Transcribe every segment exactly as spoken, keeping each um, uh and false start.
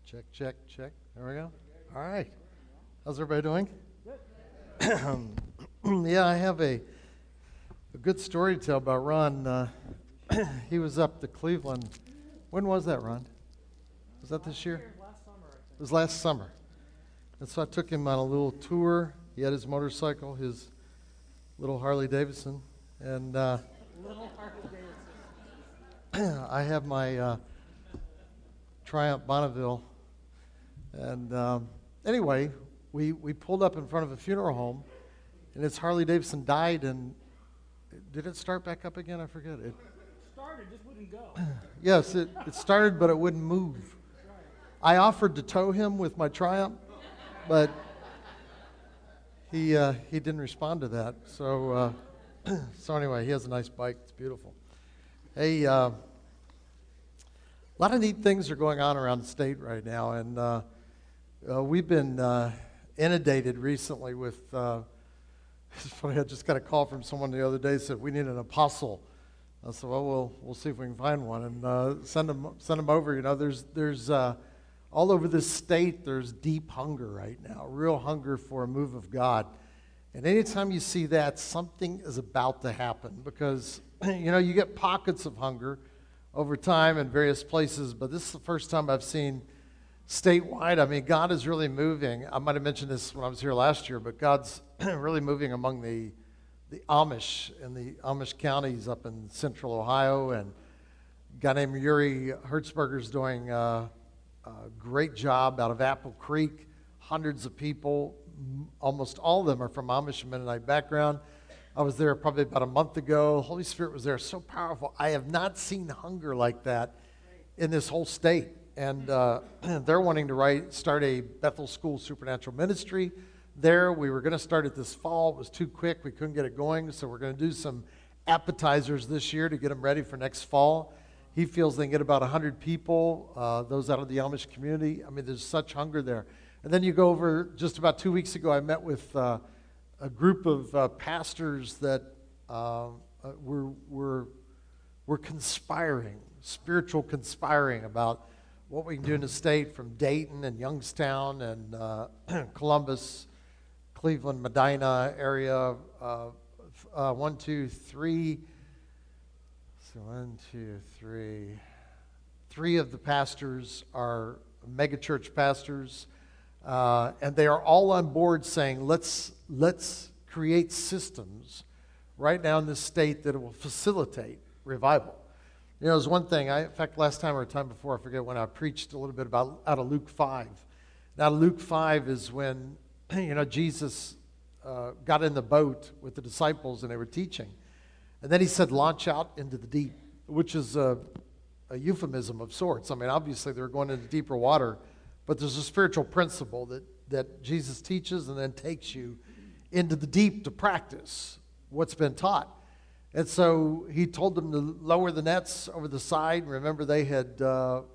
Check, check, check. There we go. All right. How's everybody doing? Yeah, I have a, a good story to tell about Ron. Uh, he was up to Cleveland. When was that, Ron? Was that this year? Last summer, I think. It was last summer. And so I took him on a little tour. He had his motorcycle, his little Harley Davidson. And uh, Little Harley Davidson. I have my uh, Triumph Bonneville. And um, anyway, we, we pulled up in front of a funeral home, and its Harley Davidson died, and did it start back up again? I forget. It Started, just wouldn't go. Yes, it, it started, but it wouldn't move. I offered to tow him with my Triumph, but he uh, he didn't respond to that. So uh, so anyway, he has a nice bike. It's beautiful. Hey, uh, a lot of neat things are going on around the state right now, and uh, uh, we've been uh, inundated recently with. Uh, it's funny. I just got a call from someone the other day that said we need an apostle. I said, well, we'll we'll see if we can find one and uh, send them send them over. You know, there's there's uh, all over this state. There's deep hunger right now, real hunger for a move of God. And anytime you see that, something is about to happen because you know you get pockets of hunger over time in various places, but this is the first time I've seen statewide. I mean, God is really moving. I might have mentioned this when I was here last year, but God's really moving among the. the Amish in the Amish counties up in central Ohio, and a guy named Yuri Hertzberger's doing a, a great job out of Apple Creek. Hundreds of people, almost all of them are from Amish and Mennonite background. I was there probably about a month ago. Holy Spirit was there, so powerful. I have not seen hunger like that in this whole state. And uh, they're wanting to write, start a Bethel School Supernatural Ministry. There, we were going to start it this fall. It was too quick. We couldn't get it going, so we're going to do some appetizers this year to get them ready for next fall. He feels they can get about one hundred people, uh, those out of the Amish community. I mean, there's such hunger there. And then you go over, just about two weeks ago, I met with uh, a group of uh, pastors that uh, uh, were, were, were conspiring, spiritual conspiring about what we can do in the state from Dayton and Youngstown and uh, Columbus, Cleveland, Medina area, uh, uh, one, two, three. So one, two, three. Three of the pastors are megachurch pastors, uh, and they are all on board saying, let's let's create systems right now in this state that will facilitate revival. You know, there's one thing. I, in fact, last time or a time before, I forget when I preached a little bit about out of Luke five. Now, Luke five is when you know, Jesus uh, got in the boat with the disciples and they were teaching. And then he said, launch out into the deep, which is a, a euphemism of sorts. I mean, obviously they were going into deeper water, but there's a spiritual principle that, that Jesus teaches and then takes you into the deep to practice what's been taught. And so he told them to lower the nets over the side. Remember, they had uh, uh,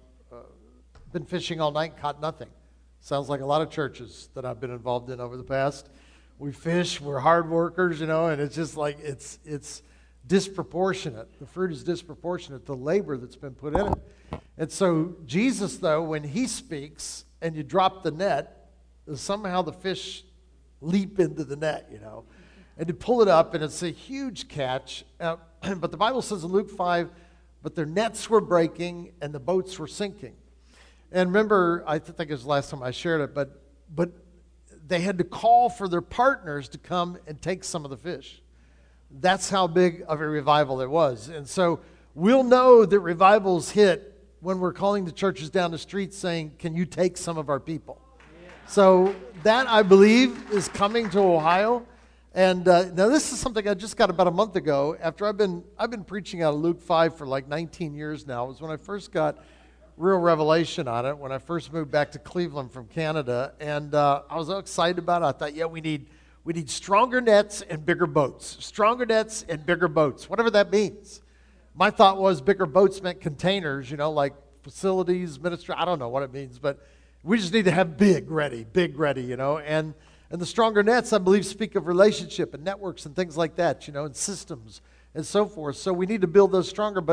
been fishing all night, caught nothing. Sounds like a lot of churches that I've been involved in over the past. We fish, we're hard workers, you know, and it's just like it's it's disproportionate. The fruit is disproportionate, the labor that's been put in it. And so Jesus, though, when he speaks and you drop the net, somehow the fish leap into the net, you know. And you pull it up, and it's a huge catch. Uh, but the Bible says in Luke five, but their nets were breaking and the boats were sinking. And remember, I think it was the last time I shared it, but but they had to call for their partners to come and take some of the fish. That's how big of a revival it was. And so we'll know that revivals hit when we're calling the churches down the street saying, can you take some of our people? Yeah. So that, I believe, is coming to Ohio. And uh, now this is something I just got about a month ago. After I've been I've been preaching out of Luke five for like nineteen years now. It was when I first got real revelation on it when I first moved back to Cleveland from Canada, and uh, I was so excited about it. I thought, yeah, we need we need stronger nets and bigger boats, stronger nets and bigger boats, whatever that means. My thought was bigger boats meant containers, you know, like facilities, ministry. I don't know what it means, but we just need to have big ready, big ready, you know, and and the stronger nets, I believe, speak of relationship and networks and things like that, you know, and systems and so forth. So we need to build those stronger. But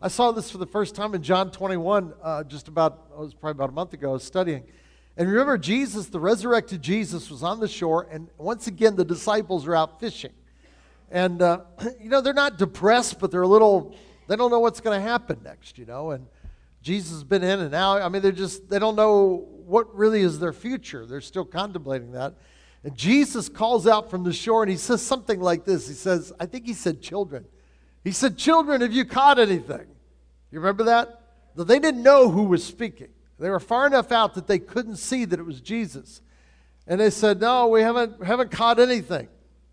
I saw this for the first time in John twenty-one, uh, just about, it was probably about a month ago, I was studying. And remember, Jesus, the resurrected Jesus, was on the shore, and once again, the disciples are out fishing. And, uh, you know, they're not depressed, but they're a little, they don't know what's going to happen next, you know. And Jesus has been in and out. I mean, they're just, they don't know what really is their future. They're still contemplating that. And Jesus calls out from the shore, and he says something like this. He says, I think he said children. He said, children, have you caught anything? You remember that? They didn't know who was speaking. They were far enough out that they couldn't see that it was Jesus. And they said, no, we haven't, haven't caught anything.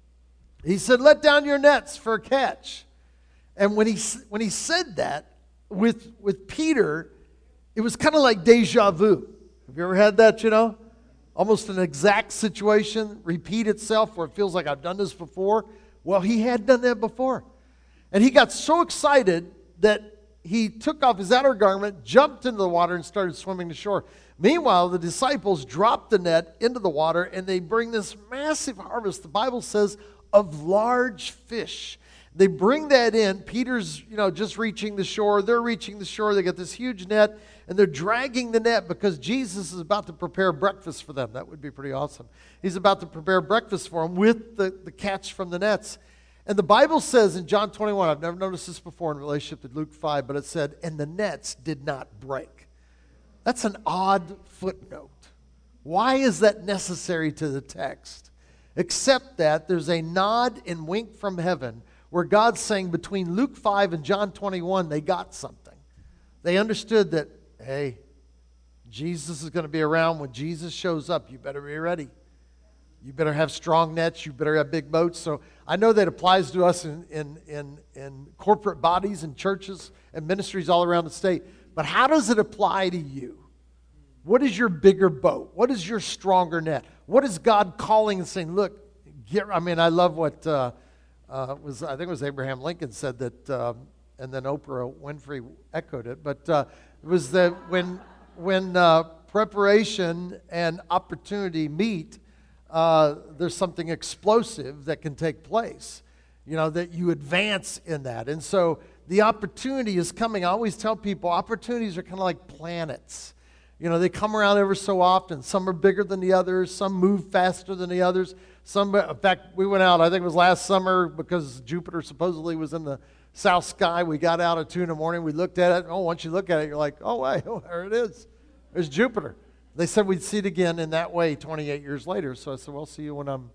He said, let down your nets for a catch. And when he, when he said that, with, with Peter, it was kind of like deja vu. Have you ever had that, you know? Almost an exact situation repeat itself where it feels like I've done this before. Well, he had done that before. And he got so excited that he took off his outer garment, jumped into the water, and started swimming to shore. Meanwhile, the disciples dropped the net into the water, and they bring this massive harvest, the Bible says, of large fish. They bring that in. Peter's, you know, just reaching the shore. They're reaching the shore. They got this huge net, and they're dragging the net because Jesus is about to prepare breakfast for them. That would be pretty awesome. He's about to prepare breakfast for them with the, the catch from the nets. And the Bible says in John twenty-one, I've never noticed this before in relationship to Luke five, but it said, and the nets did not break. That's an odd footnote. Why is that necessary to the text? Except that there's a nod and wink from heaven where God's saying between Luke five and John twenty-one, they got something. They understood that, hey, Jesus is going to be around. When Jesus shows up, you better be ready. You better have strong nets. You better have big boats. So I know that applies to us in, in, in, in corporate bodies and churches and ministries all around the state. But how does it apply to you? What is your bigger boat? What is your stronger net? What is God calling and saying, look, get, I mean, I love what uh, uh, was, I think it was Abraham Lincoln said that, um, and then Oprah Winfrey echoed it, but uh, it was that when, when uh, preparation and opportunity meet, Uh, there's something explosive that can take place, you know, that you advance in that. And so the opportunity is coming. I always tell people opportunities are kind of like planets. You know, they come around ever so often. Some are bigger than the others. Some move faster than the others. Some, in fact, we went out, I think it was last summer, because Jupiter supposedly was in the south sky. We got out at two in the morning. We looked at it. Oh, once you look at it, you're like, oh, wait, oh, there it is. There's Jupiter. They said we'd see it again in that way twenty-eight years later. So I said, well, I'll see you when I'm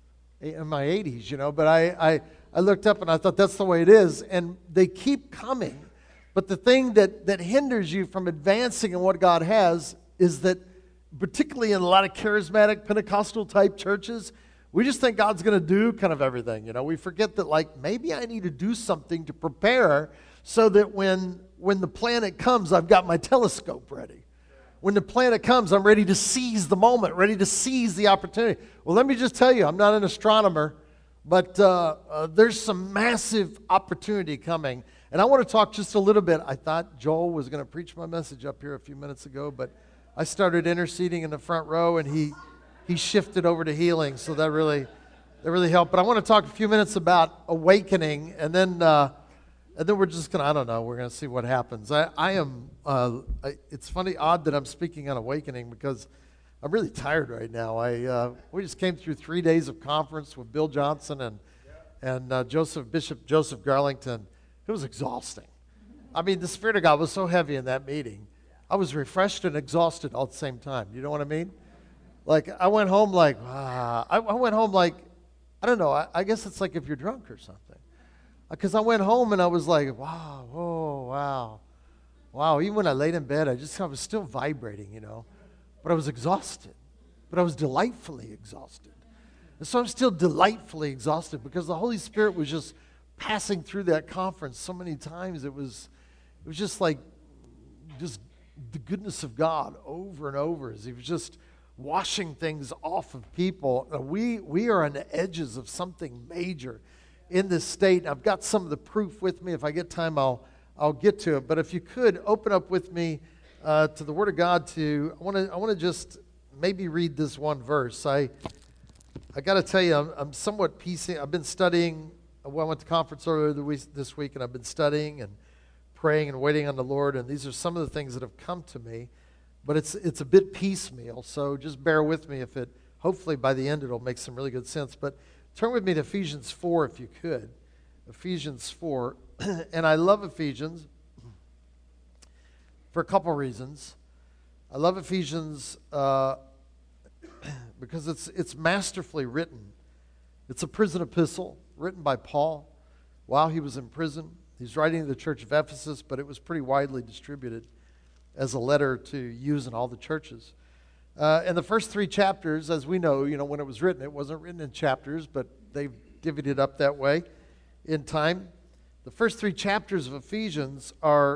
in my eighties, you know. But I, I, I looked up and I thought that's the way it is. And they keep coming. But the thing that, that hinders you from advancing in what God has is that, particularly in a lot of charismatic Pentecostal type churches, we just think God's going to do kind of everything. You know, we forget that, like, maybe I need to do something to prepare so that when, when the planet comes, I've got my telescope ready. When the planet comes, I'm ready to seize the moment, ready to seize the opportunity. Well, let me just tell you, I'm not an astronomer, but uh, uh, there's some massive opportunity coming. And I want to talk just a little bit. I thought Joel was going to preach my message up here a few minutes ago, but I started interceding in the front row, and he he shifted over to healing, so that really that really helped. But I want to talk a few minutes about awakening, and then uh, and then we're just going to, I don't know, we're going to see what happens. I, I am, uh, I, it's funny, odd that I'm speaking on awakening because I'm really tired right now. I uh, we just came through three days of conference with Bill Johnson and and uh, Joseph Bishop Joseph Garlington. It was exhausting. I mean, the Spirit of God was so heavy in that meeting. I was refreshed and exhausted all at the same time. You know what I mean? Like, I went home like, ah. I, I went home like, I don't know, I, I guess it's like if you're drunk or something. Because I went home and I was like, wow, whoa, wow. Wow, even when I laid in bed, I just, I was still vibrating, you know. But I was exhausted. But I was delightfully exhausted. And so I'm still delightfully exhausted because the Holy Spirit was just passing through that conference so many times. It was, it was just like, just the goodness of God over and over as He was just washing things off of people. We, we are on the edges of something major in this state. I've got some of the proof with me. If I get time, I'll I'll get to it. But if you could open up with me uh, to the Word of God. To I want to I want to just maybe read this one verse. I I got to tell you, I'm, I'm somewhat piecing. I've been studying. Well, I went to conference earlier the week, this week, and I've been studying and praying and waiting on the Lord, and these are some of the things that have come to me, but it's it's a bit piecemeal, so just bear with me if it, hopefully by the end it'll make some really good sense. But turn with me to Ephesians four if you could. Ephesians four, and I love Ephesians for a couple reasons. I love Ephesians uh, because it's it's masterfully written. It's a prison epistle written by Paul while he was in prison. He's writing to the church of Ephesus, but it was pretty widely distributed as a letter to use in all the churches. Uh, and the first three chapters, as we know, you know, when it was written, it wasn't written in chapters, but they've divvied it up that way in time. The first three chapters of Ephesians are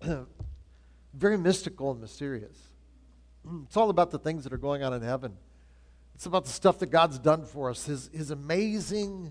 very mystical and mysterious. It's all about the things that are going on in heaven. It's about the stuff that God's done for us, his, his amazing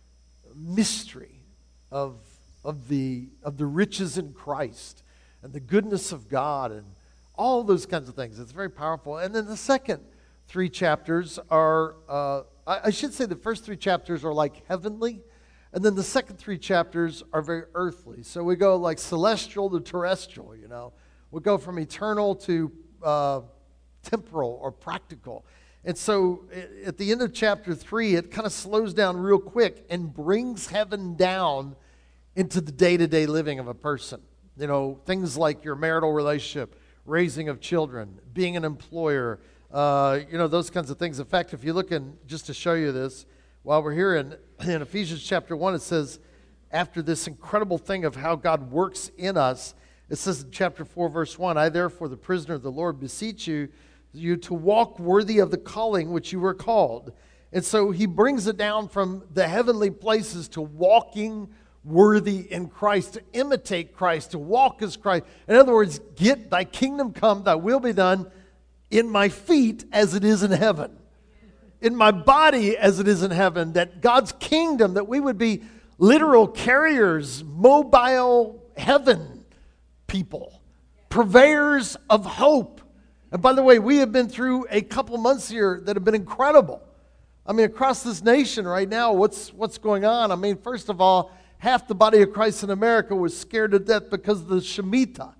mystery of, of, the, of the riches in Christ and the goodness of God and all those kinds of things. It's very powerful. And then the second three chapters are, uh, I, I should say the first three chapters are like heavenly, and then the second three chapters are very earthly. So we go like celestial to terrestrial, you know. We go from eternal to uh, temporal or practical. And so at the end of chapter three, it kind of slows down real quick and brings heaven down into the day-to-day living of a person. You know, things like your marital relationship, raising of children, being an employer, uh, you know, those kinds of things. In fact, if you look in, just to show you this, while we're here in, in Ephesians chapter one, it says, after this incredible thing of how God works in us, it says in chapter four, verse one, I therefore, the prisoner of the Lord, beseech you, you to walk worthy of the calling which you were called. And so he brings it down from the heavenly places to walking worthy in Christ, to imitate Christ, to walk as Christ. In other words, get thy kingdom come, thy will be done in my feet as it is in heaven, in my body as it is in heaven, that God's kingdom, that we would be literal carriers, mobile heaven people, purveyors of hope. And by the way, we have been through a couple months here that have been incredible. I mean, across this nation right now, what's what's going on? I mean, first of all, half the body of Christ in America was scared to death because of the Shemitah,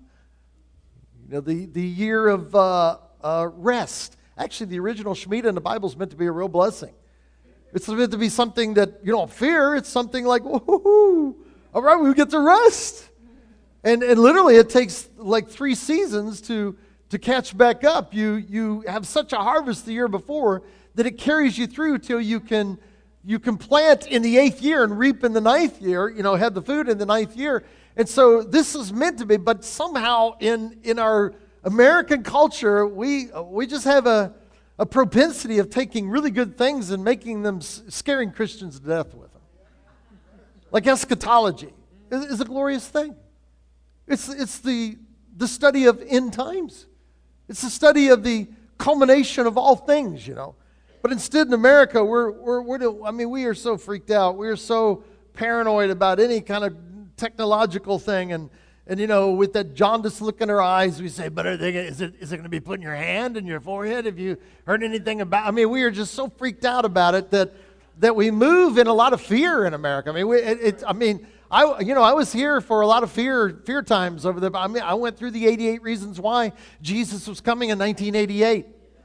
you know, the, the year of uh, uh, rest. Actually, the original Shemitah in the Bible is meant to be a real blessing. It's meant to be something that you don't fear. It's something like, woohoo, all right, we get to rest. And and literally it takes like three seasons to, to catch back up. You, you have such a harvest the year before that it carries you through till you can You can plant in the eighth year and reap in the ninth year, you know, have the food in the ninth year. And so this is meant to be, but somehow in, in our American culture, we we just have a, a propensity of taking really good things and making them, scaring Christians to death with them. Like eschatology is, is a glorious thing. It's, it's the, the study of end times. It's the study of the culmination of all things, you know. But instead in America, we're, we're, we're, I mean, we are so freaked out. We are so paranoid about any kind of technological thing. And, and you know, with that jaundiced look in our eyes, we say, but are they, is it, is it going to be putting your hand in your forehead? Have you heard anything about, I mean, we are just so freaked out about it that, that we move in a lot of fear in America. I mean, we, it, it, I mean, I, you know, I was here for a lot of fear, fear times over there. I mean, I went through the eighty-eight reasons why Jesus was coming in nineteen eighty-eight.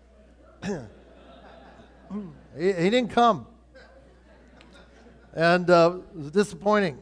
He, he didn't come. And uh, it was disappointing.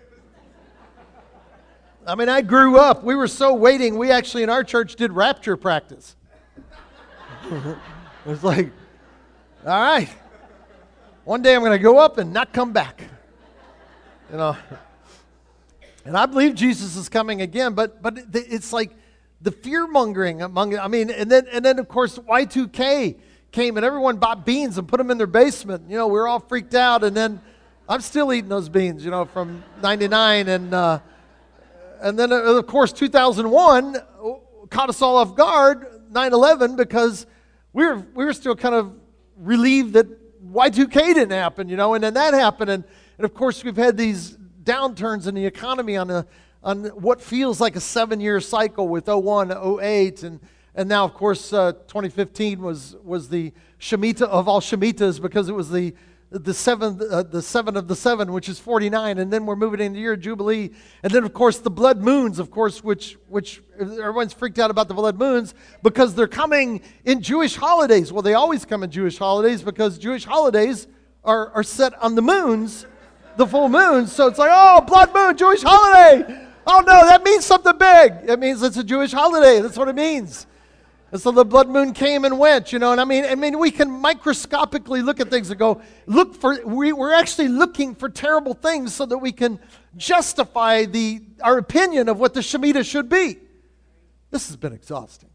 I mean, I grew up. We were so waiting. We actually, in our church, did rapture practice. It was like, all right, one day I'm going to go up and not come back. You know. And I believe Jesus is coming again, but but it's like the fear-mongering among, I mean, and then, and then of course, Y two K came and everyone bought beans and put them in their basement. You know, we were all freaked out, and then I'm still eating those beans, you know, from ninety-nine. And uh, and then, uh, of course, two thousand one caught us all off guard, nine eleven, because we were, we were still kind of relieved that Y two K didn't happen, you know, and then that happened. And, and of course, we've had these downturns in the economy on, a, on what feels like a seven-year cycle with oh one, oh eight, and And now, of course, uh, twenty fifteen was was the Shemitah of all Shemitahs because it was the the seventh, uh, the seven of the seven, which is forty-nine, and then we're moving into the year of Jubilee, and then of course the blood moons, of course, which which everyone's freaked out about the blood moons because they're coming in Jewish holidays. Well, they always come in Jewish holidays because Jewish holidays are are set on the moons, the full moons. So it's like, oh, blood moon, Jewish holiday. Oh no, that means something big. It means it's a Jewish holiday. That's what it means. And so the blood moon came and went, you know, and I mean, I mean, we can microscopically look at things and go, look for, we, we're actually looking for terrible things so that we can justify the our opinion of what the Shemitah should be. This has been exhausting.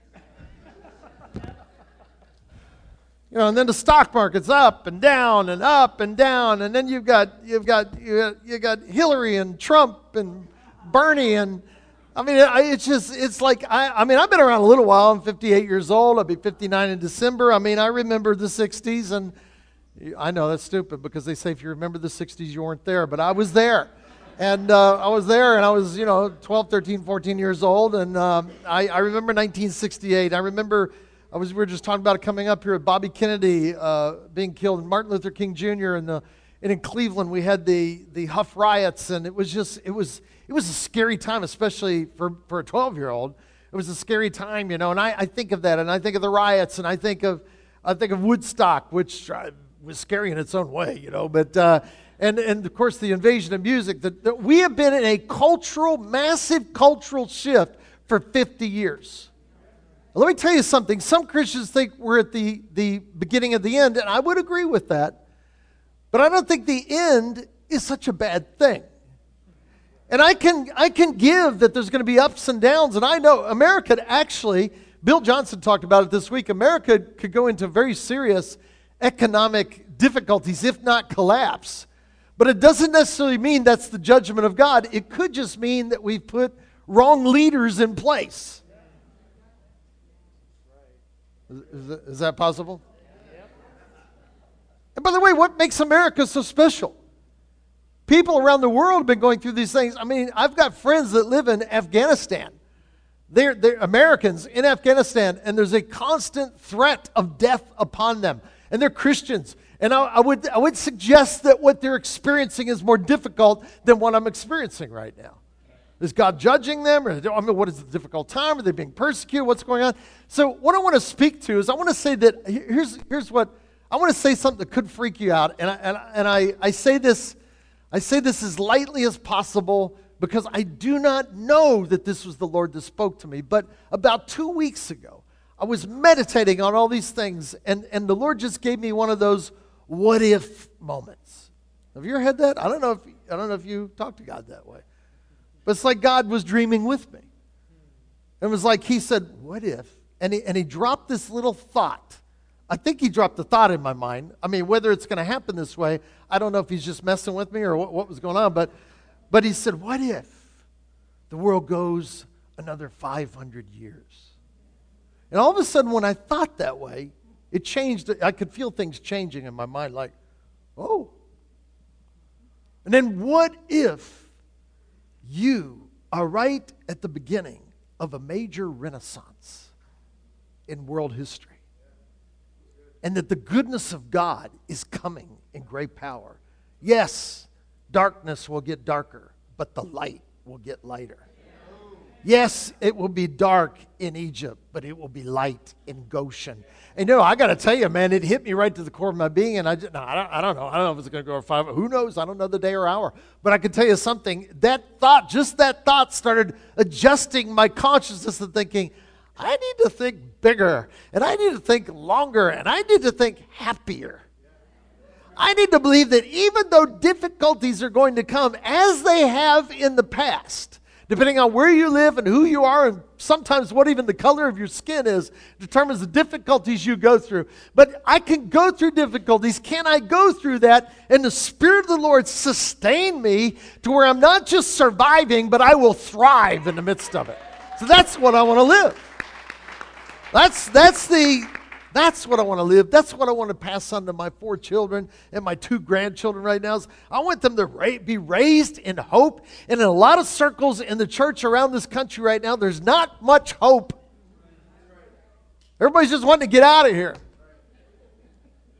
You know, and then the stock market's up and down and up and down, and then you've got you've got you got, you got Hillary and Trump and Bernie and. I mean, it's just, it's like, I, I mean, I've been around a little while. I'm fifty-eight years old. I'll be fifty-nine in December. I mean, I remember the sixties, and I know that's stupid because they say if you remember the sixties, you weren't there, but I was there. And uh, I was there, and I was, you know, twelve, thirteen, fourteen years old, and um, I, I remember nineteen sixty-eight. I remember, I was, we were just talking about it coming up here with Bobby Kennedy uh, being killed, and Martin Luther King Junior, and, the, and in Cleveland, we had the, the Huff riots, and it was just, it was... It was a scary time, especially for, for a twelve-year-old. It was a scary time, you know, and I, I think of that, and I think of the riots, and I think of I think of Woodstock, which uh, was scary in its own way, you know, but, uh, and, and of course the invasion of music. That, that we have been in a cultural, massive cultural shift for fifty years. Now, let me tell you something. Some Christians think we're at the, the beginning of the end, and I would agree with that, but I don't think the end is such a bad thing. And I can I can give that there's going to be ups and downs. And I know America actually, Bill Johnson talked about it this week, America could go into very serious economic difficulties, if not collapse. But it doesn't necessarily mean that's the judgment of God. It could just mean that we've put wrong leaders in place. Is that, is that possible? And by the way, what makes America so special? People around the world have been going through these things. I mean, I've got friends that live in Afghanistan. They're, they're Americans in Afghanistan, and there's a constant threat of death upon them. And they're Christians. And I, I would I would suggest that what they're experiencing is more difficult than what I'm experiencing right now. Is God judging them? Or, I mean, what is the difficult time? Are they being persecuted? What's going on? So what I want to speak to is I want to say that, here's, here's what, I want to say something that could freak you out. And I, and, and I, I say this I say this as lightly as possible because I do not know that this was the Lord that spoke to me. But about two weeks ago, I was meditating on all these things, and, and the Lord just gave me one of those what if moments. Have you ever had that? I don't know if I don't know if you talk to God that way. But it's like God was dreaming with me. It was like he said, what if? And he, and he dropped this little thought. I think he dropped the thought in my mind. I mean, whether it's going to happen this way, I don't know if he's just messing with me or what, what was going on. But, but he said, what if the world goes another five hundred years? And all of a sudden, when I thought that way, it changed. I could feel things changing in my mind like, oh. And then what if you are right at the beginning of a major renaissance in world history? And that the goodness of God is coming in great power. Yes, darkness will get darker, but the light will get lighter. Yes, it will be dark in Egypt, but it will be light in Goshen. And you know, I got to tell you, man, it hit me right to the core of my being. And I, just, no, I, don't, I don't know. I don't know if it's going to go over five. Who knows? I don't know the day or hour. But I can tell you something. That thought, just that thought started adjusting my consciousness and thinking, I need to think bigger, and I need to think longer, and I need to think happier. I need to believe that even though difficulties are going to come, as they have in the past, depending on where you live and who you are, and sometimes what even the color of your skin is, determines the difficulties you go through. But I can go through difficulties. Can I go through that and the Spirit of the Lord sustain me to where I'm not just surviving, but I will thrive in the midst of it? So that's what I want to live. That's that's the that's what I want to live. That's what I want to pass on to my four children and my two grandchildren right now. I want them to ra- be raised in hope. And in a lot of circles in the church around this country right now, there's not much hope. Everybody's just wanting to get out of here.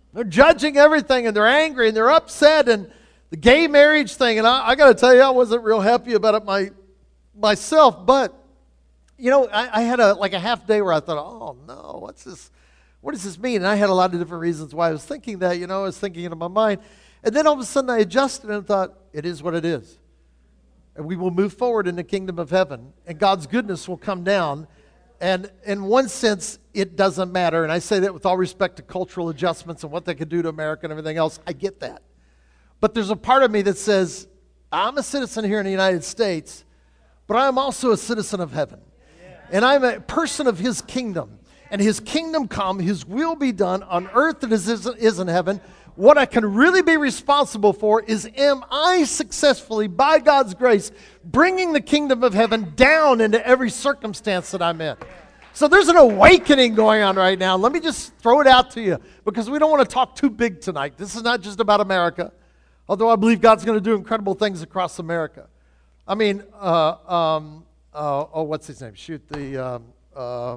They're judging everything, and they're angry, and they're upset, and the gay marriage thing. And I, I got to tell you, I wasn't real happy about it my, myself. But, you know, I, I had a like a half day where I thought, oh, no, what's this? What does this mean? And I had a lot of different reasons why I was thinking that. You know, I was thinking it in my mind. And then all of a sudden I adjusted and thought, it is what it is. And we will move forward in the kingdom of heaven, and God's goodness will come down. And in one sense, it doesn't matter. And I say that with all respect to cultural adjustments and what they could do to America and everything else. I get that. But there's a part of me that says, I'm a citizen here in the United States, but I'm also a citizen of heaven. And I'm a person of His kingdom. And His kingdom come, His will be done on earth as it is in heaven. What I can really be responsible for is, am I successfully, by God's grace, bringing the kingdom of heaven down into every circumstance that I'm in? So there's an awakening going on right now. Let me just throw it out to you, because we don't want to talk too big tonight. This is not just about America, although I believe God's going to do incredible things across America. I mean, uh, um, uh, oh, what's his name? Shoot, the... Um, uh,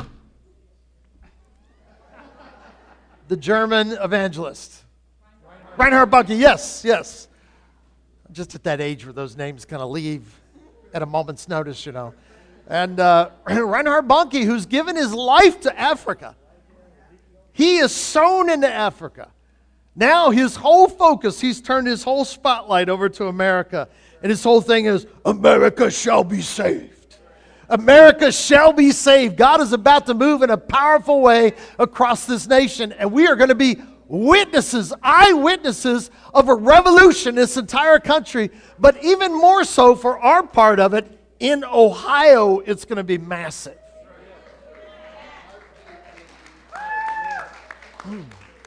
the German evangelist. Reinhard Bonnke, yes, yes. I'm just at that age where those names kind of leave at a moment's notice, you know. And uh, Reinhard Bonnke, who's given his life to Africa. He is sown into Africa. Now his whole focus, he's turned his whole spotlight over to America. And his whole thing is, America shall be saved. America shall be saved. God is about to move in a powerful way across this nation. And we are going to be witnesses, eyewitnesses of a revolution in this entire country. But even more so for our part of it, in Ohio, it's going to be massive. Hmm.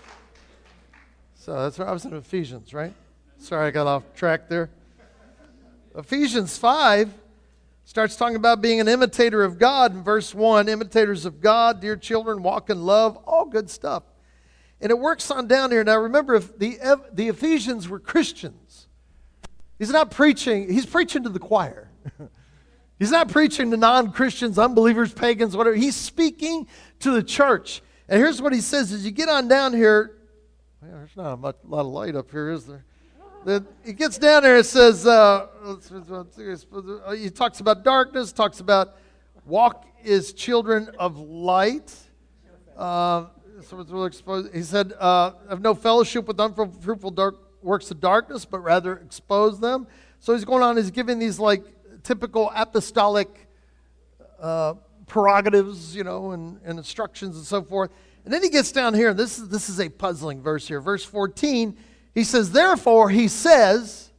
So that's where I was in Ephesians, right? Sorry, I got off track there. Ephesians five starts talking about being an imitator of God in verse one. Imitators of God, dear children, walk in love, all good stuff. And it works on down here. Now remember, if the, the Ephesians were Christians. He's not preaching, he's preaching to the choir. He's not preaching to non-Christians, unbelievers, pagans, whatever. He's speaking to the church. And here's what he says, as you get on down here, well, there's not a much, lot of light up here, is there? The, it gets down there, it says, uh, he talks about darkness, talks about walk as children of light. Uh, so it's really exposed. He said, uh, have no fellowship with unfruitful dark works of darkness, but rather expose them. So he's going on, he's giving these like typical apostolic uh, prerogatives, you know, and, and instructions and so forth. And then he gets down here, and this is, this is a puzzling verse here. Verse fourteen, he says, therefore, he says,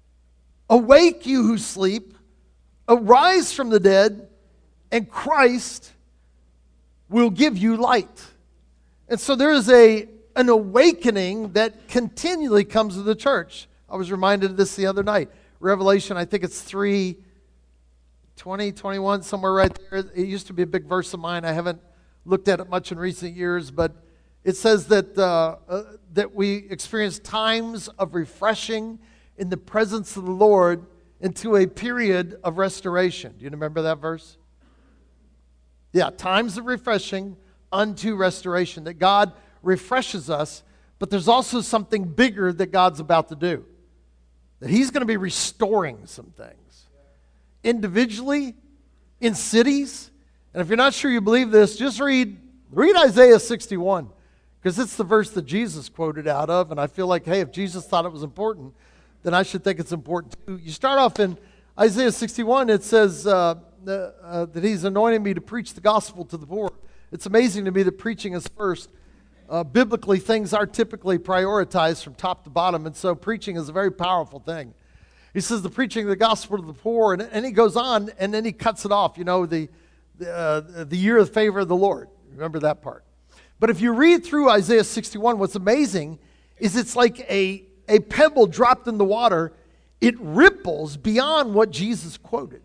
awake you who sleep, arise from the dead, and Christ will give you light. And so there is a, an awakening that continually comes to the church. I was reminded of this the other night. Revelation, I think it's three, twenty, twenty-one, somewhere right there. It used to be a big verse of mine. I haven't looked at it much in recent years, but it says that uh, uh, that we experience times of refreshing in the presence of the Lord into a period of restoration. Do you remember that verse? Yeah, times of refreshing unto restoration. That God refreshes us, but there's also something bigger that God's about to do. That He's going to be restoring some things. Individually, in cities. And if you're not sure you believe this, just read, read Isaiah sixty-one. Because it's the verse that Jesus quoted out of. And I feel like, hey, if Jesus thought it was important, then I should think it's important too. You start off in Isaiah sixty-one, it says uh, uh, that He's anointing me to preach the gospel to the poor. It's amazing to me that preaching is first. Uh, biblically, things are typically prioritized from top to bottom, and so preaching is a very powerful thing. He says the preaching of the gospel to the poor, and, and he goes on, and then he cuts it off, you know, the, the, uh, the year of favor of the Lord. Remember that part. But if you read through Isaiah sixty-one, what's amazing is it's like a, a pebble dropped in the water. It ripples beyond what Jesus quoted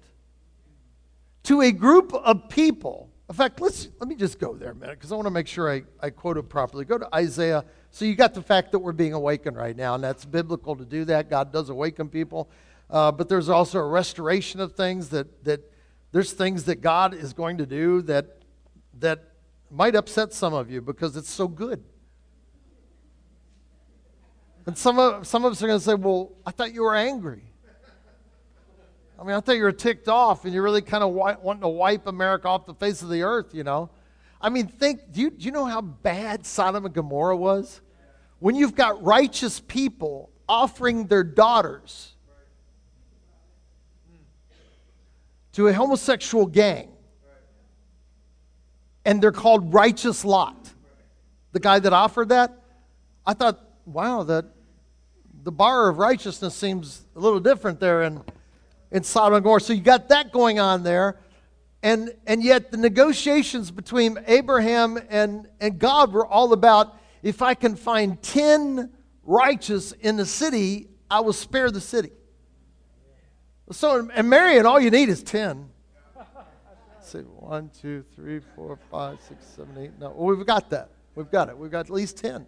to a group of people. In fact, let's let me just go there a minute because I want to make sure I, I quote it properly. Go to Isaiah. So you got the fact that we're being awakened right now, and that's biblical to do that. God does awaken people. Uh, but there's also a restoration of things that that there's things that God is going to do that that might upset some of you because it's so good. And some of, some of us are going to say, well, I thought you were angry. I mean, I thought you were ticked off and you're really kind of wi- wanting to wipe America off the face of the earth, you know. I mean, think, do you, do you know how bad Sodom and Gomorrah was? When you've got righteous people offering their daughters to a homosexual gang, and they're called Righteous Lot. The guy that offered that, I thought, wow, that the bar of righteousness seems a little different there in, in Sodom and Gomorrah. So you got that going on there. And, and yet the negotiations between Abraham and, and God were all about, if I can find ten righteous in the city, I will spare the city. So, and Marion, all you need is ten. Let's see, one, two, three, four, five, six, seven, eight. No, well, we've got that. We've got it. We've got at least ten.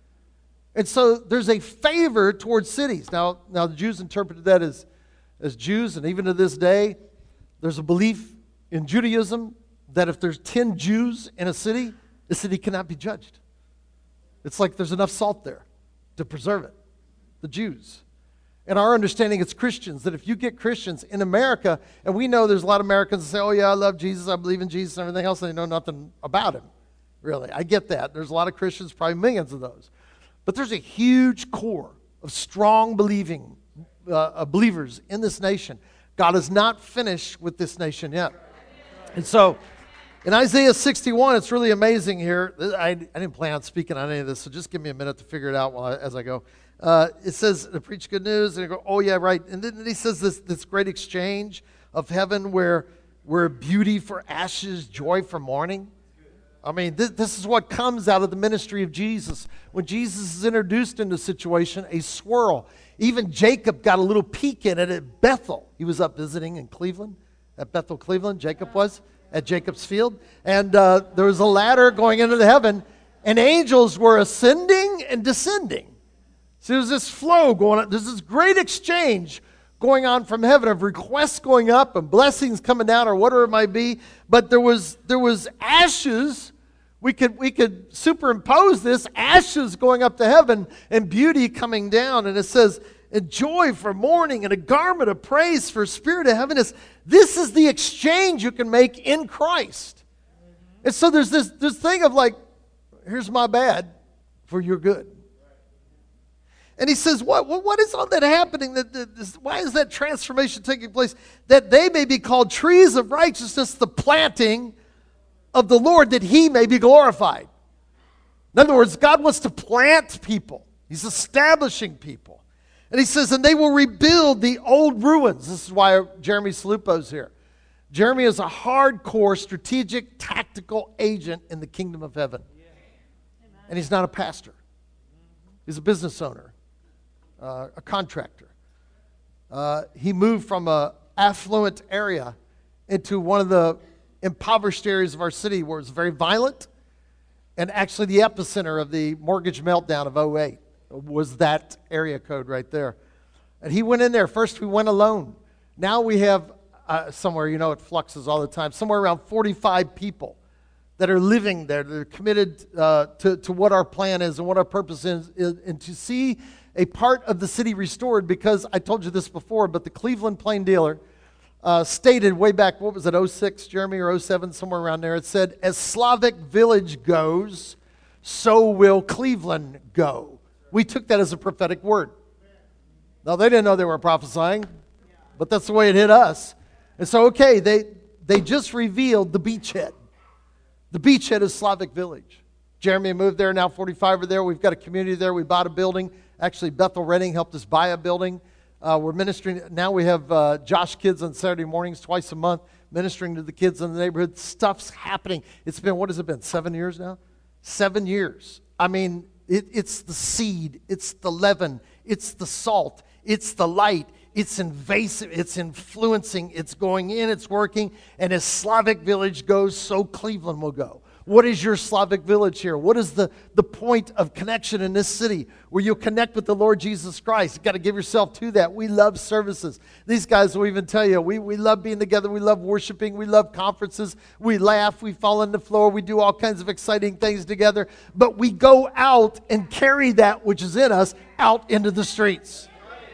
And so there's a favor towards cities. Now, now the Jews interpreted that as, as Jews, and even to this day, there's a belief in Judaism that if there's ten Jews in a city, the city cannot be judged. It's like there's enough salt there to preserve it, the Jews. And our understanding as Christians, that if you get Christians in America, and we know there's a lot of Americans that say, oh yeah, I love Jesus, I believe in Jesus and everything else, and they know nothing about him, really. I get that. There's a lot of Christians, probably millions of those. But there's a huge core of strong believing uh, believers in this nation. God is not finished with this nation yet. And so, in Isaiah sixty-one, it's really amazing here. I, I didn't plan on speaking on any of this, so just give me a minute to figure it out while I, as I go. Uh, it says, to preach good news, and you go, oh yeah, right. And then he says this, this great exchange of heaven where, where beauty for ashes, joy for mourning. I mean, this, this is what comes out of the ministry of Jesus. When Jesus is introduced into a situation, a swirl. Even Jacob got a little peek in it at Bethel. He was up visiting in Cleveland, at Bethel, Cleveland, Jacob was, at Jacob's field. And uh, there was a ladder going into the heaven, and angels were ascending and descending. So there's this flow going on. There's this great exchange going on from heaven of requests going up and blessings coming down or whatever it might be. But there was there was ashes. We could we could superimpose this, ashes going up to heaven and beauty coming down. And it says, and joy for mourning and a garment of praise for spirit of heaviness. This is the exchange you can make in Christ. And so there's this, this thing of like, here's my bad for your good. And he says, what, what, what is all that happening? That, that this, why is that transformation taking place? That they may be called trees of righteousness, the planting of the Lord, that he may be glorified. In other words, God wants to plant people. He's establishing people. And he says, and they will rebuild the old ruins. This is why Jeremy Salupo's here. Jeremy is a hardcore, strategic, tactical agent in the kingdom of heaven. And he's not a pastor. He's a business owner. Uh, a contractor. Uh, he moved from an affluent area into one of the impoverished areas of our city where it's very violent, and actually the epicenter of the mortgage meltdown of oh eight was that area code right there. And he went in there. First we went alone. Now we have uh, somewhere, you know, it fluxes all the time, somewhere around forty-five people that are living there, that are committed uh, to, to what our plan is and what our purpose is, is, and to see a part of the city restored, because I told you this before, but the Cleveland Plain Dealer uh, stated way back, what was it, oh six, Jeremy, or oh seven, somewhere around there, it said, as Slavic Village goes, so will Cleveland go. We took that as a prophetic word. Now, they didn't know they were prophesying, but that's the way it hit us. And so, okay, they, they just revealed the beachhead. The beachhead is Slavic Village. Jeremy moved there, now forty-five are there. We've got a community there. We bought a building. Actually, Bethel Redding helped us buy a building. Uh, we're ministering. Now we have uh, Josh Kids on Saturday mornings, twice a month, ministering to the kids in the neighborhood. Stuff's happening. It's been, what has it been, seven years now? Seven years. I mean, it, it's the seed. It's the leaven. It's the salt. It's the light. It's invasive. It's influencing. It's going in. It's working. And as Slavic Village goes, so Cleveland will go. What is your Slavic village here? What is the, the point of connection in this city where you'll connect with the Lord Jesus Christ? You've got to give yourself to that. We love services. These guys will even tell you, we, we love being together. We love worshiping. We love conferences. We laugh. We fall on the floor. We do all kinds of exciting things together. But we go out and carry that which is in us out into the streets.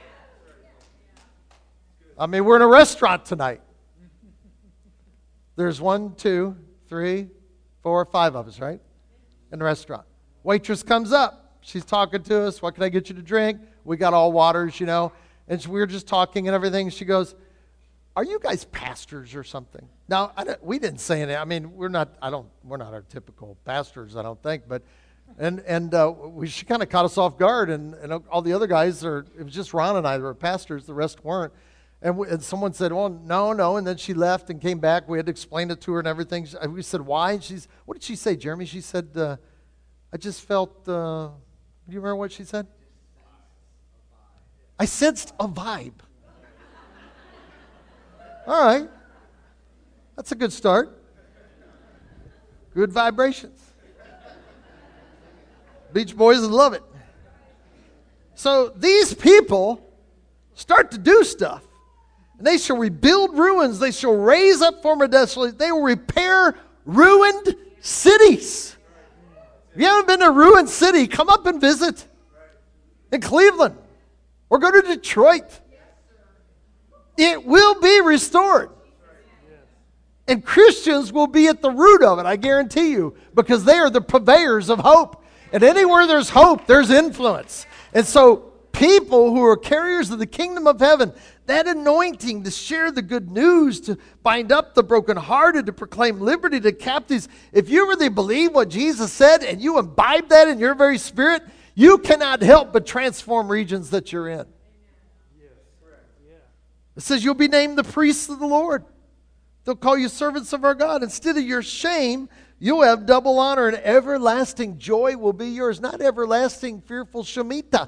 I mean, we're in a restaurant tonight. There's one, two, three, four, five of us, right? In the restaurant. Waitress comes up. She's talking to us. What can I get you to drink? We got all waters, you know. And we were just talking and everything. She goes, are you guys pastors or something? Now, I don't, we didn't say anything. I mean, we're not, I don't, we're not our typical pastors, I don't think. But, and and uh, we, she kind of caught us off guard. And, and all the other guys, are, it was just Ron and I that were pastors. The rest weren't. And, we, and someone said, well, no, no. And then she left and came back. We had to explain it to her and everything. She, we said, why? And she's, what did she say, Jeremy? She said, uh, I just felt, uh, do you remember what she said? I sensed a vibe. All right. That's a good start. Good vibrations. Beach Boys would love it. So these people start to do stuff. And they shall rebuild ruins. They shall raise up former desolations. They will repair ruined cities. If you haven't been to a ruined city, come up and visit in Cleveland. Or go to Detroit. It will be restored. And Christians will be at the root of it, I guarantee you. Because they are the purveyors of hope. And anywhere there's hope, there's influence. And so people who are carriers of the kingdom of heaven, that anointing to share the good news, to bind up the brokenhearted, to proclaim liberty to captives. If you really believe what Jesus said and you imbibe that in your very spirit, you cannot help but transform regions that you're in. It says you'll be named the priests of the Lord. They'll call you servants of our God. Instead of your shame, you'll have double honor, and everlasting joy will be yours. Not everlasting fearful Shemitah.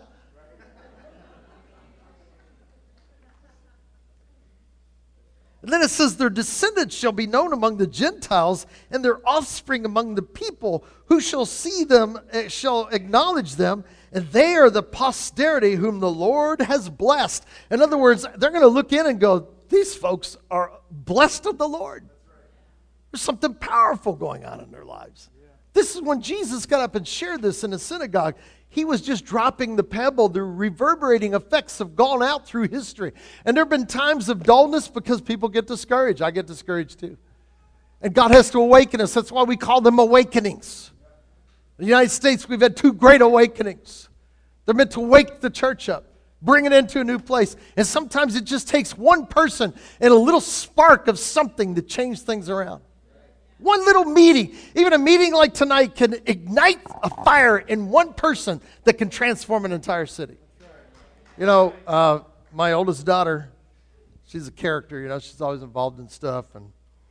And then it says, their descendants shall be known among the Gentiles, and their offspring among the people. Who shall see them, uh, shall acknowledge them, and they are the posterity whom the Lord has blessed. In other words, they're going to look in and go, these folks are blessed of the Lord. There's something powerful going on in their lives. This is when Jesus got up and shared this in a synagogue. He was just dropping the pebble. The reverberating effects have gone out through history. And there have been times of dullness because people get discouraged. I get discouraged too. And God has to awaken us. That's why we call them awakenings. In the United States, we've had two great awakenings. They're meant to wake the church up, bring it into a new place. And sometimes it just takes one person and a little spark of something to change things around. One little meeting, even a meeting like tonight, can ignite a fire in one person that can transform an entire city. You know, uh, my oldest daughter, she's a character, you know, she's always involved in stuff. And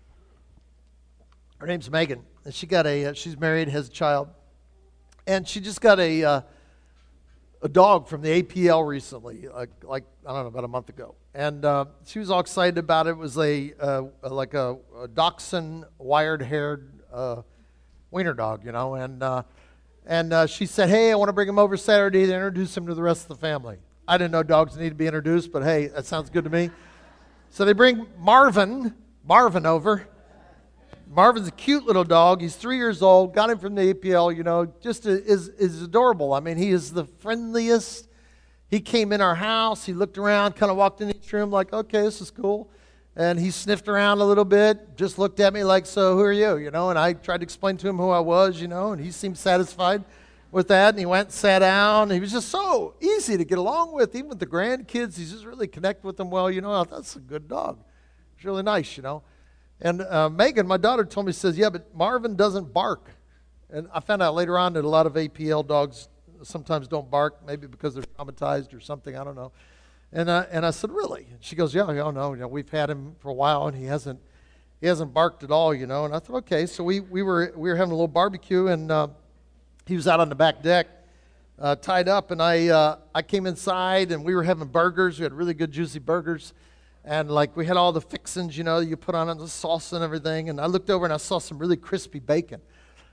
her name's Megan. And she got a, uh, she's married, has a child. And she just got a, uh, a dog from the A P L recently, like, like I don't know, about a month ago. And uh, she was all excited about it. It was a uh, like a, a dachshund, wired-haired uh, wiener dog, you know. And uh, and uh, she said, "Hey, I want to bring him over Saturday to introduce him to the rest of the family." I didn't know dogs need to be introduced, but hey, that sounds good to me. So they bring Marvin, Marvin over. Marvin's a cute little dog. He's three years old. Got him from the A P L, you know. Just is is adorable. I mean, he is the friendliest. He came in our house. He looked around, kind of walked in each room like, okay, this is cool. And he sniffed around a little bit, just looked at me like, so who are you? You know, and I tried to explain to him who I was, you know, and he seemed satisfied with that. And he went and sat down. He was just so easy to get along with, even with the grandkids. He just really connected with them well, you know. That's a good dog. It's really nice, you know. And uh, Megan, my daughter, told me, says, yeah, but Marvin doesn't bark. And I found out later on that a lot of A P L dogs sometimes don't bark, maybe because they're traumatized or something, I don't know. And uh, and I said, really? And she goes, yeah, oh no, you know, we've had him for a while, and he hasn't he hasn't barked at all, you know. And I thought, okay. So we we were we were having a little barbecue, and uh, he was out on the back deck, uh, tied up, and I uh, I came inside, and we were having burgers. We had really good juicy burgers, and like we had all the fixings, you know, you put on it, the salsa and everything. And I looked over and I saw some really crispy bacon.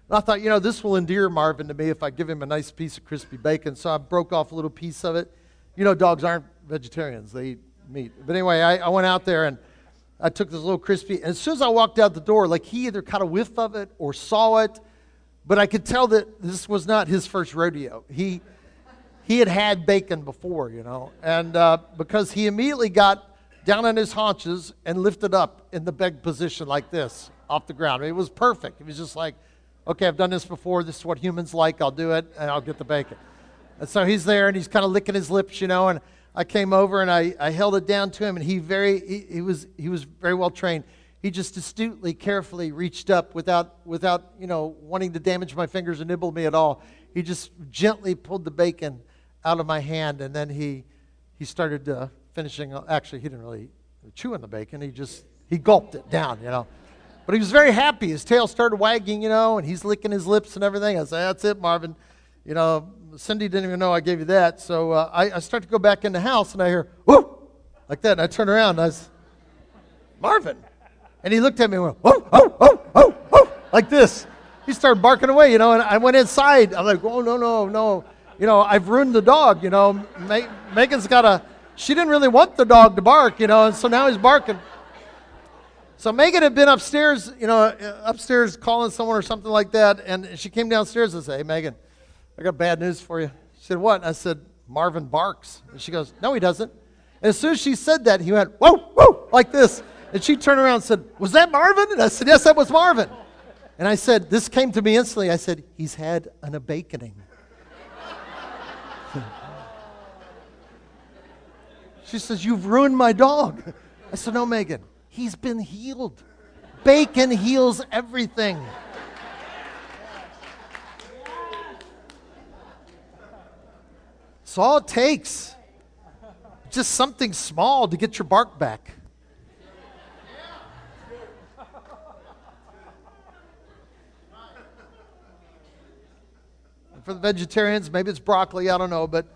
And I thought, you know, this will endear Marvin to me if I give him a nice piece of crispy bacon. So I broke off a little piece of it. You know, dogs aren't vegetarians. They eat meat. But anyway, I, I went out there and I took this little crispy. And as soon as I walked out the door, like he either caught a whiff of it or saw it. But I could tell that this was not his first rodeo. He he had had bacon before, you know. And uh, because he immediately got down on his haunches and lifted up in the beg position like this off the ground. I mean, it was perfect. It was just like, okay, I've done this before. This is what humans like. I'll do it, and I'll get the bacon. And so he's there, and he's kind of licking his lips, you know. And I came over, and I, I held it down to him, and he very he, he was he was very well trained. He just astutely, carefully reached up without without you know wanting to damage my fingers or nibble me at all. He just gently pulled the bacon out of my hand, and then he he started uh, finishing. Actually, he didn't really chew on the bacon. He just he gulped it down, you know. But he was very happy. His tail started wagging, you know, and he's licking his lips and everything. I said, "That's it, Marvin. You know, Cindy didn't even know I gave you that." So uh, I, I start to go back in the house, and I hear whoop like that, and I turn around, and I was Marvin, and he looked at me and went whoa, whoa, whoa, whoa, whoa, like this. He started barking away, you know, and I went inside. I'm like, "Oh no, no, no, you know, I've ruined the dog." You know, Ma- Megan's got a. She didn't really want the dog to bark, you know, and so now he's barking. So Megan had been upstairs, you know, upstairs calling someone or something like that, and she came downstairs and said, "Hey, Megan, I got bad news for you." She said, "What?" And I said, "Marvin barks." And she goes, "No, he doesn't." And as soon as she said that, he went, "Whoa, whoa," like this. And she turned around and said, "Was that Marvin?" And I said, "Yes, that was Marvin." And I said, this came to me instantly. I said, "He's had an abakening." She says, "You've ruined my dog." I said, "No, Megan. He's been healed. Bacon heals everything." It's all it takes. Just something small to get your bark back. And for the vegetarians, maybe it's broccoli, I don't know, but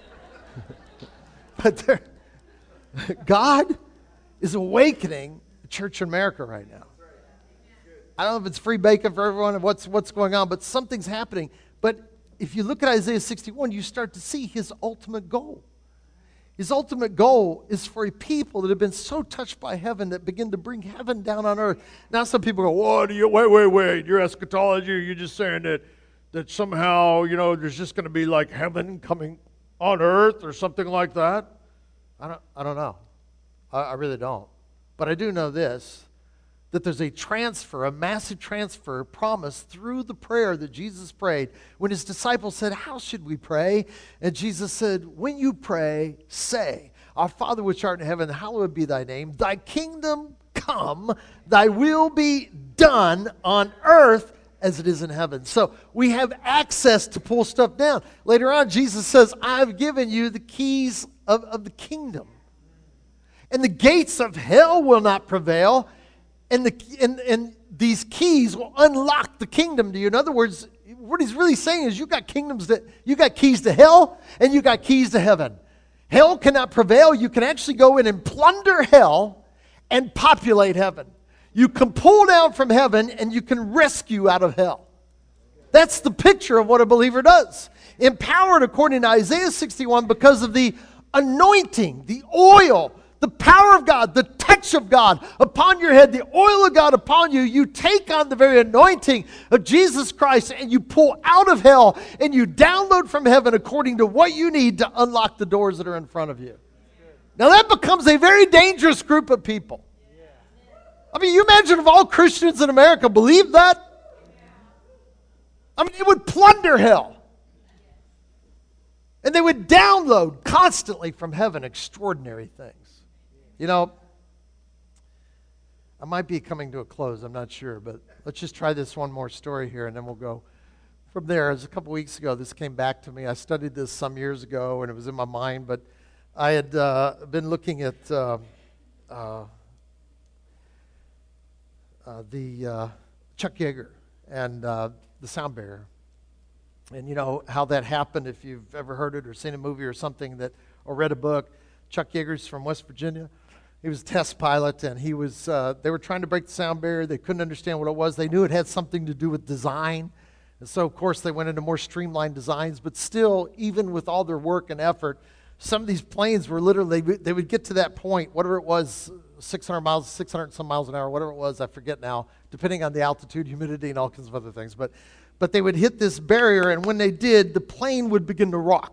but there, God is awakening the church in America right now. I don't know if it's free bacon for everyone and what's what's going on, but something's happening. But if you look at Isaiah sixty-one, you start to see his ultimate goal. His ultimate goal is for a people that have been so touched by heaven that begin to bring heaven down on earth. Now some people go, "What do you, wait, wait, wait, your eschatology, you're just saying that, that somehow, you know, there's just going to be like heaven coming on earth or something like that?" I don't, I don't know. I, I really don't. But I do know this, that there's a transfer, a massive transfer promised through the prayer that Jesus prayed when his disciples said, "How should we pray?" And Jesus said, "When you pray, say, Our Father which art in heaven, hallowed be thy name. Thy kingdom come, thy will be done on earth as it is in heaven." So we have access to pull stuff down. Later on, Jesus says, "I've given you the keys of, of the kingdom. And the gates of hell will not prevail." And, the, and, and these keys will unlock the kingdom to you. In other words, what he's really saying is you got kingdoms that, you got keys to hell and you got keys to heaven. Hell cannot prevail. You can actually go in and plunder hell and populate heaven. You can pull down from heaven and you can rescue out of hell. That's the picture of what a believer does. Empowered according to Isaiah sixty-one because of the anointing, the oil, the power of God, the touch of God upon your head, the oil of God upon you. You take on the very anointing of Jesus Christ and you pull out of hell and you download from heaven according to what you need to unlock the doors that are in front of you. Now that becomes a very dangerous group of people. I mean, you imagine if all Christians in America believed that? I mean, it would plunder hell. And they would download constantly from heaven extraordinary things. You know, I might be coming to a close, I'm not sure, but let's just try this one more story here and then we'll go from there. It was a couple weeks ago, this came back to me. I studied this some years ago and it was in my mind, but I had uh, been looking at uh, uh, uh, the uh, Chuck Yeager and uh, the Sound Barrier. And you know how that happened, if you've ever heard it or seen a movie or something that, or read a book. Chuck Yeager's from West Virginia. He was a test pilot, and he was. Uh, they were trying to break the sound barrier. They couldn't understand what it was. They knew it had something to do with design. And so, of course, they went into more streamlined designs, but still, even with all their work and effort, some of these planes were literally, they would get to that point, whatever it was, six hundred miles, six hundred some miles an hour, whatever it was, I forget now, depending on the altitude, humidity, and all kinds of other things. But, but they would hit this barrier, and when they did, the plane would begin to rock.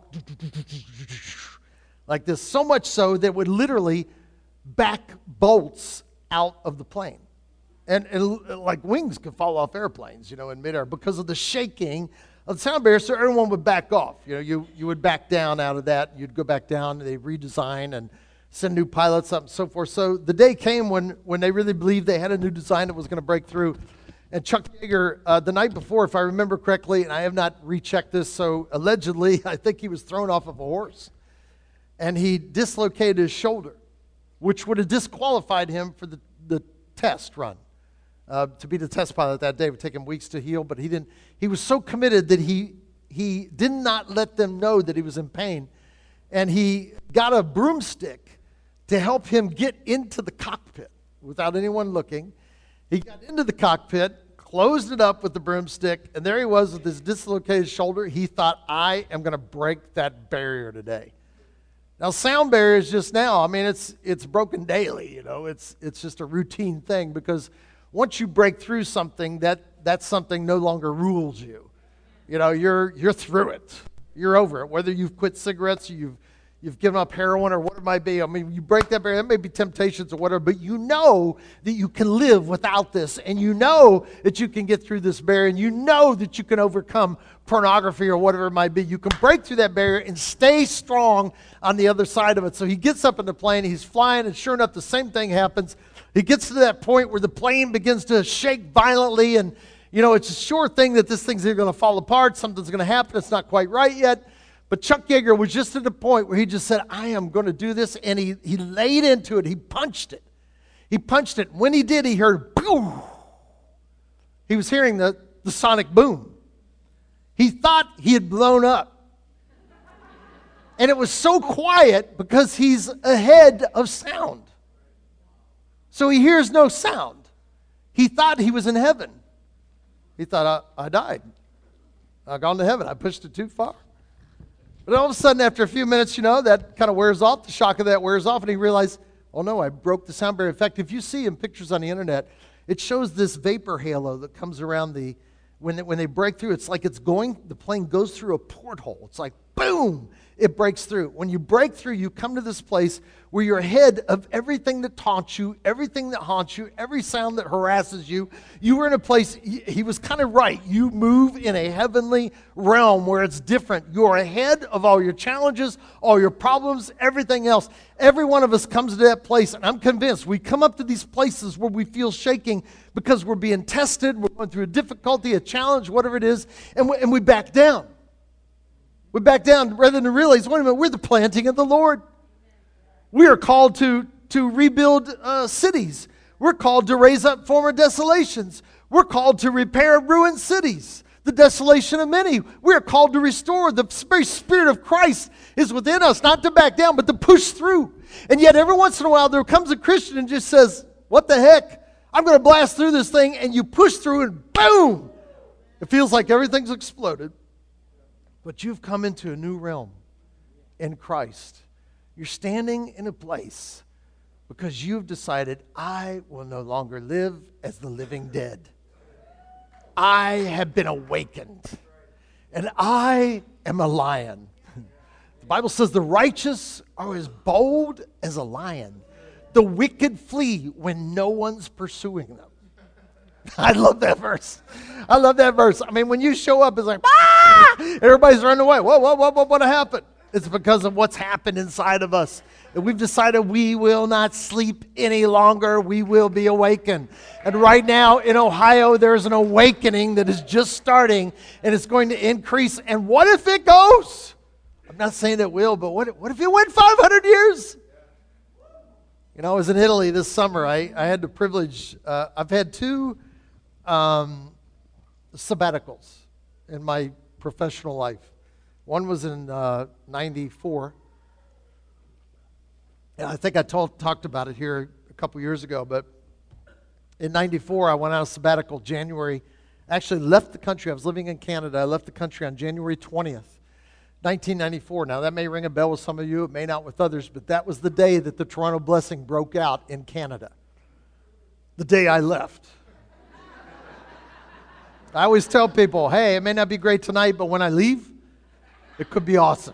Like this, so much so that it would literally back bolts out of the plane. And, and like wings could fall off airplanes, you know, in midair because of the shaking of the sound barrier, so everyone would back off. You know, you, you would back down out of that. You'd go back down, they redesign and send new pilots up and so forth. So the day came when, when they really believed they had a new design that was going to break through. And Chuck Yeager, uh, the night before, if I remember correctly, and I have not rechecked this, so allegedly, I think he was thrown off of a horse. And he dislocated his shoulder, which would have disqualified him for the, the test run. Uh, to be the test pilot that day. It would take him weeks to heal, but he didn't. He was so committed that he he did not let them know that he was in pain, and he got a broomstick to help him get into the cockpit without anyone looking. He got into the cockpit, closed it up with the broomstick, and there he was with his dislocated shoulder. He thought, I am going to break that barrier today. Now, sound barriers just now, I mean, it's it's broken daily. You know, it's it's just a routine thing because once you break through something, that, that something no longer rules you. You know, you're you're through it. You're over it. Whether you've quit cigarettes, or you've you've given up heroin, or what it might be. I mean, you break that barrier. There may be temptations or whatever, but you know that you can live without this, and you know that you can get through this barrier, and you know that you can overcome pornography or whatever it might be. You can break through that barrier and stay strong on the other side of it. So he gets up in the plane, he's flying, and sure enough, the same thing happens. He gets to that point where the plane begins to shake violently, and, you know, it's a sure thing that this thing's either going to fall apart, something's going to happen, it's not quite right yet. But Chuck Yeager was just at the point where he just said, I am going to do this, and he, he laid into it. He punched it. He punched it. When he did, he heard, boom. He was hearing the, the sonic boom. He thought he had blown up. And it was so quiet because he's ahead of sound. So he hears no sound. He thought he was in heaven. He thought, I, I died. I've gone to heaven. I pushed it too far. But all of a sudden, after a few minutes, you know, that kind of wears off. The shock of that wears off. And he realized, oh no, I broke the sound barrier. In fact, if you see in pictures on the internet, it shows this vapor halo that comes around the, when they, when they break through, it's like it's going, the plane goes through a porthole. It's like, boom, it breaks through. When you break through, you come to this place where you're ahead of everything that taunts you, everything that haunts you, every sound that harasses you. You were in a place, he, he was kind of right. You move in a heavenly realm where it's different. You're ahead of all your challenges, all your problems, everything else. Every one of us comes to that place, and I'm convinced we come up to these places where we feel shaking because we're being tested, we're going through a difficulty, a challenge, whatever it is, and we, and we back down. We back down rather than realize, wait a minute, we're the planting of the Lord. We are called to, to rebuild uh, cities. We're called to raise up former desolations. We're called to repair ruined cities, the desolation of many. We're called to restore. The very Spirit of Christ is within us, not to back down, but to push through. And yet every once in a while there comes a Christian and just says, what the heck? I'm going to blast through this thing, and you push through and boom! It feels like everything's exploded. But you've come into a new realm in Christ. You're standing in a place because you've decided, I will no longer live as the living dead. I have been awakened, and I am a lion. The Bible says the righteous are as bold as a lion. The wicked flee when no one's pursuing them. I love that verse. I love that verse. I mean, when you show up, it's like, ah! Everybody's running away. Whoa, whoa, whoa, whoa, what happened? It's because of what's happened inside of us. And we've decided we will not sleep any longer. We will be awakened. And right now in Ohio, there's an awakening that is just starting, and it's going to increase. And what if it goes? I'm not saying it will, but what if, what if it went five hundred years? You know, I was in Italy this summer. I, I had the privilege, uh, I've had two um, sabbaticals in my professional life. One was in uh, ninety-four. And I think I told, talked about it here a couple years ago, but in ninety-four, I went on a sabbatical January actually left the country. I was living in Canada. I left the country on January twentieth, nineteen ninety-four. Now, that may ring a bell with some of you. It may not with others. But that was the day that the Toronto Blessing broke out in Canada. The day I left. I always tell people, hey, it may not be great tonight, but when I leave, it could be awesome.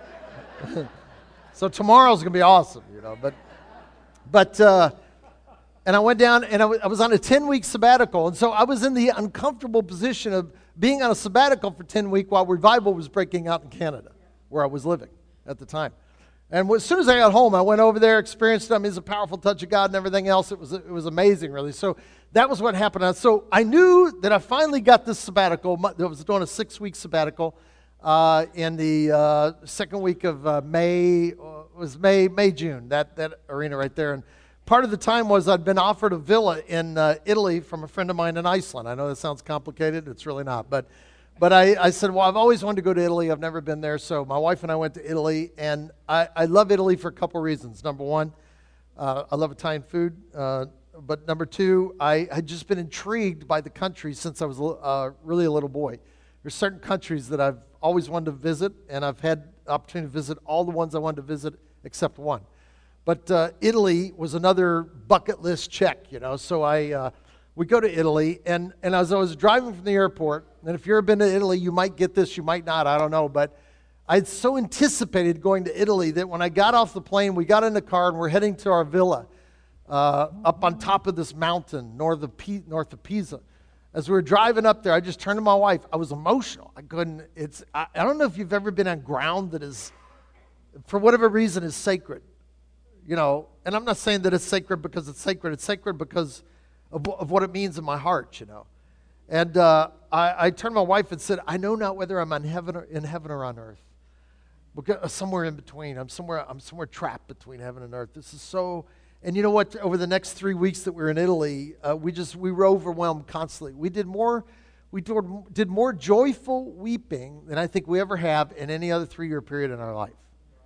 So tomorrow's going to be awesome, you know. But, but, uh, and I went down, and I, w- I was on a ten-week sabbatical. And so I was in the uncomfortable position of being on a sabbatical for ten weeks while revival was breaking out in Canada, where I was living at the time. And as soon as I got home, I went over there, experienced it. I mean, it's a powerful touch of God and everything else. It was it was amazing, really. So that was what happened. So I knew that I finally got this sabbatical. I was doing a six-week sabbatical uh, in the uh, second week of uh, May. It was May, May, June, that, that arena right there. And part of the time was I'd been offered a villa in uh, Italy from a friend of mine in Iceland. I know that sounds complicated. It's really not. But But I, I said, well, I've always wanted to go to Italy. I've never been there. So my wife and I went to Italy. And I, I love Italy for a couple reasons. Number one, uh, I love Italian food. Uh, but number two, I had just been intrigued by the country since I was uh, really a little boy. There's certain countries that I've always wanted to visit. And I've had the opportunity to visit all the ones I wanted to visit except one. But uh, Italy was another bucket list check, you know. So I... Uh, We go to Italy, and, and as I was driving from the airport, and if you've ever been to Italy, you might get this, you might not, I don't know, but I had so anticipated going to Italy that when I got off the plane, we got in the car, and we're heading to our villa uh, up on top of this mountain north of, P- north of Pisa. As we were driving up there, I just turned to my wife. I was emotional. I couldn't, it's, I, I don't know if you've ever been on ground that is, for whatever reason, is sacred. You know, and I'm not saying that it's sacred because it's sacred. It's sacred because Of, of what it means in my heart, you know. And uh, I, I turned to my wife and said, I know not whether I'm on heaven or, in heaven or on earth. Because, somewhere in between. I'm somewhere, I'm somewhere trapped between heaven and earth. This is so, and you know what? Over the next three weeks that we were in Italy, uh, we just, we were overwhelmed constantly. We did more, we did, did more joyful weeping than I think we ever have in any other three-year period in our life.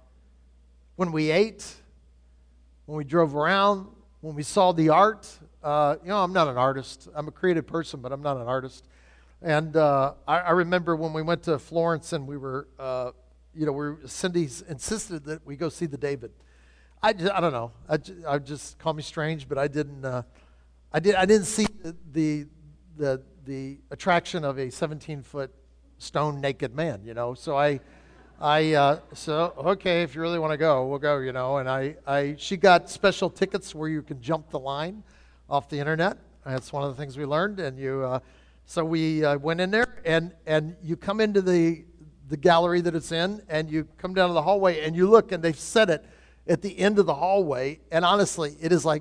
When we ate, when we drove around, when we saw the art. Uh, you know, I'm not an artist. I'm a creative person, but I'm not an artist. And uh, I, I remember when we went to Florence and we were, uh, you know, we were, Cindy insisted that we go see the David. I, just, I don't know. I just, I just call me strange, but I didn't. Uh, I did. I didn't see the the the, the attraction of a seventeen foot stone naked man. You know, so I. I uh, so okay, if you really want to go, we'll go. You know, and I, I she got special tickets where you can jump the line off the internet. That's one of the things we learned. And you, uh, so we uh, went in there, and and you come into the the gallery that it's in, and you come down to the hallway, and you look, and they've set it at the end of the hallway. And honestly, it is like,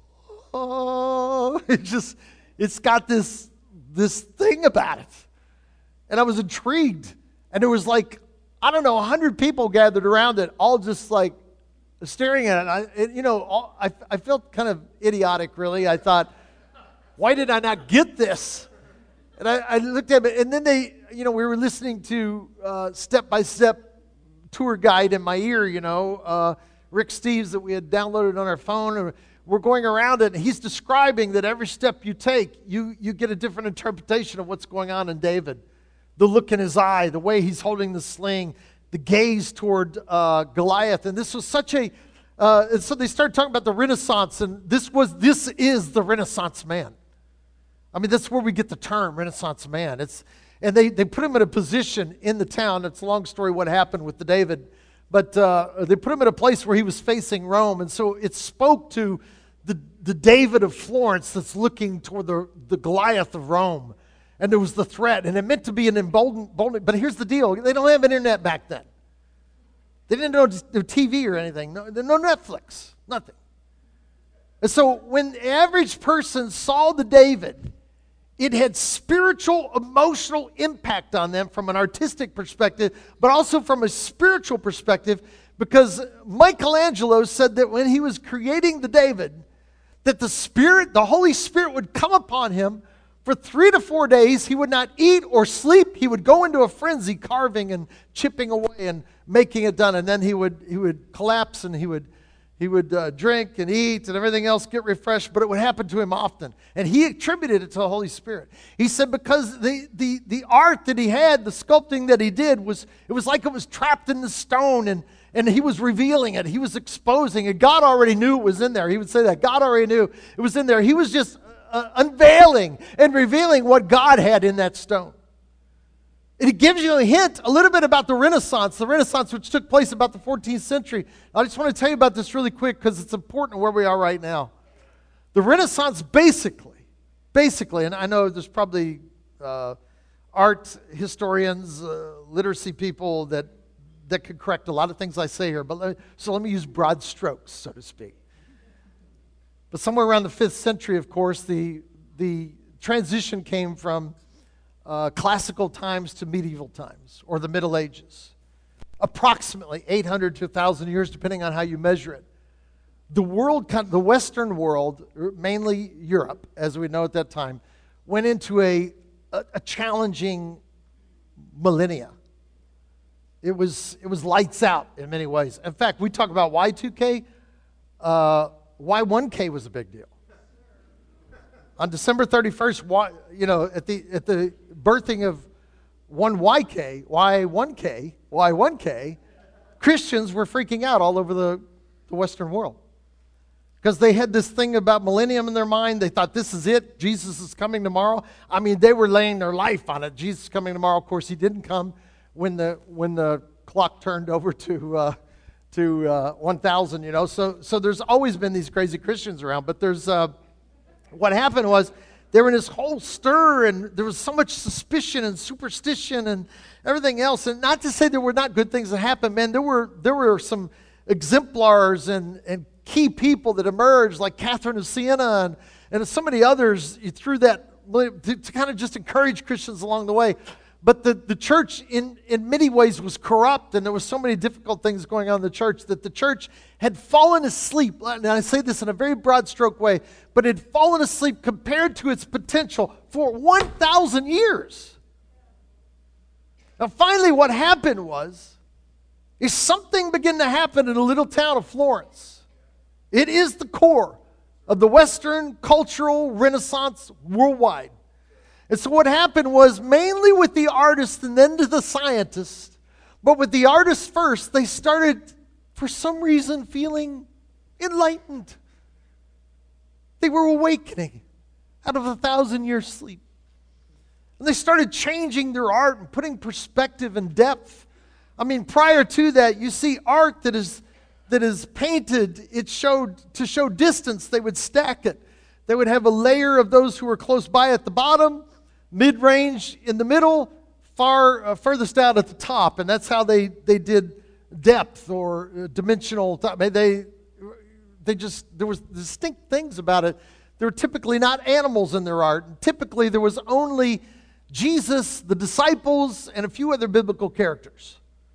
oh, it just, it's got this this thing about it. And I was intrigued, and there was like, I don't know, a hundred people gathered around it, all just like staring at it. I, it you know, all, I, I felt kind of idiotic, really. I thought, why did I not get this? And I, I looked at it, and then they, you know, we were listening to uh, step-by-step tour guide in my ear, you know, uh, Rick Steves that we had downloaded on our phone. And we're going around it, and he's describing that every step you take, you, you get a different interpretation of what's going on in David. The look in his eye, the way he's holding the sling, the gaze toward uh, Goliath. And this was such a, uh, and so they started talking about the Renaissance, and this was, this is the Renaissance man. I mean, that's where we get the term Renaissance man. It's, and they, they put him in a position in the town. It's a long story what happened with the David, but uh, they put him in a place where he was facing Rome. And so it spoke to the, the David of Florence that's looking toward the, the Goliath of Rome. And there was the threat, and it meant to be an emboldened, but here's the deal. They don't have internet back then. They didn't know no T V or anything, no, no Netflix, nothing. And so when the average person saw the David, it had spiritual, emotional impact on them from an artistic perspective, but also from a spiritual perspective, because Michelangelo said that when he was creating the David, that the Spirit, the Holy Spirit would come upon him. For three to four days, he would not eat or sleep. He would go into a frenzy, carving and chipping away and making it done. And then he would he would collapse, and he would He would uh, drink and eat and everything else, get refreshed, but it would happen to him often. And he attributed it to the Holy Spirit. He said because the, the, the art that he had, the sculpting that he did, was it was like it was trapped in the stone, and, and he was revealing it. He was exposing it. God already knew it was in there. He would say that. God already knew it was in there. He was just uh, unveiling and revealing what God had in that stone. It gives you a hint a little bit about the Renaissance, the Renaissance which took place about the fourteenth century. I just want to tell you about this really quick because it's important where we are right now. The Renaissance basically, basically, and I know there's probably uh, art historians, uh, literacy people that, that could correct a lot of things I say here, but let me, so let me use broad strokes, so to speak. But somewhere around the fifth century, of course, the, the transition came from Uh, classical times to medieval times, or the Middle Ages. Approximately eight hundred to one thousand years, depending on how you measure it. The world, the Western world, mainly Europe, as we know at that time, went into a, a, a challenging millennia. It was, it was lights out in many ways. In fact, we talk about Y two K. Uh, Y one K was a big deal. On December thirty-first, you know, at the at the birthing of one Y K, Y one K, Y one K, Christians were freaking out all over the, the Western world. Because they had this thing about millennium in their mind. They thought, this is it. Jesus is coming tomorrow. I mean, they were laying their life on it. Jesus is coming tomorrow. Of course, he didn't come when the when the clock turned over to uh, to uh, one thousand, you know. So, so there's always been these crazy Christians around. But there's... Uh, What happened was they were in this whole stir, and there was so much suspicion and superstition and everything else. And not to say there were not good things that happened, man. There were there were some exemplars and, and key people that emerged, like Catherine of Siena and, and so many others through that to, to kind of just encourage Christians along the way. But the, the church in, in many ways was corrupt, and there was so many difficult things going on in the church that the church had fallen asleep. And I say this in a very broad stroke way, but it had fallen asleep compared to its potential for one thousand years. Now finally what happened was, is something began to happen in a little town of Florence. It is the core of the Western cultural renaissance worldwide. And so what happened was, mainly with the artists and then to the scientists, but with the artists first, they started, for some reason, feeling enlightened. They were awakening out of a thousand years sleep. And they started changing their art and putting perspective and depth. I mean, prior to that, you see art that is, that is painted, it showed, to show distance, they would stack it. They would have a layer of those who were close by at the bottom, mid-range in the middle, far uh, furthest out at the top, and that's how they, they did depth or uh, dimensional. Th- they they just there was distinct things about it. There were typically not animals in their art. Typically, there was only Jesus, the disciples, and a few other biblical characters.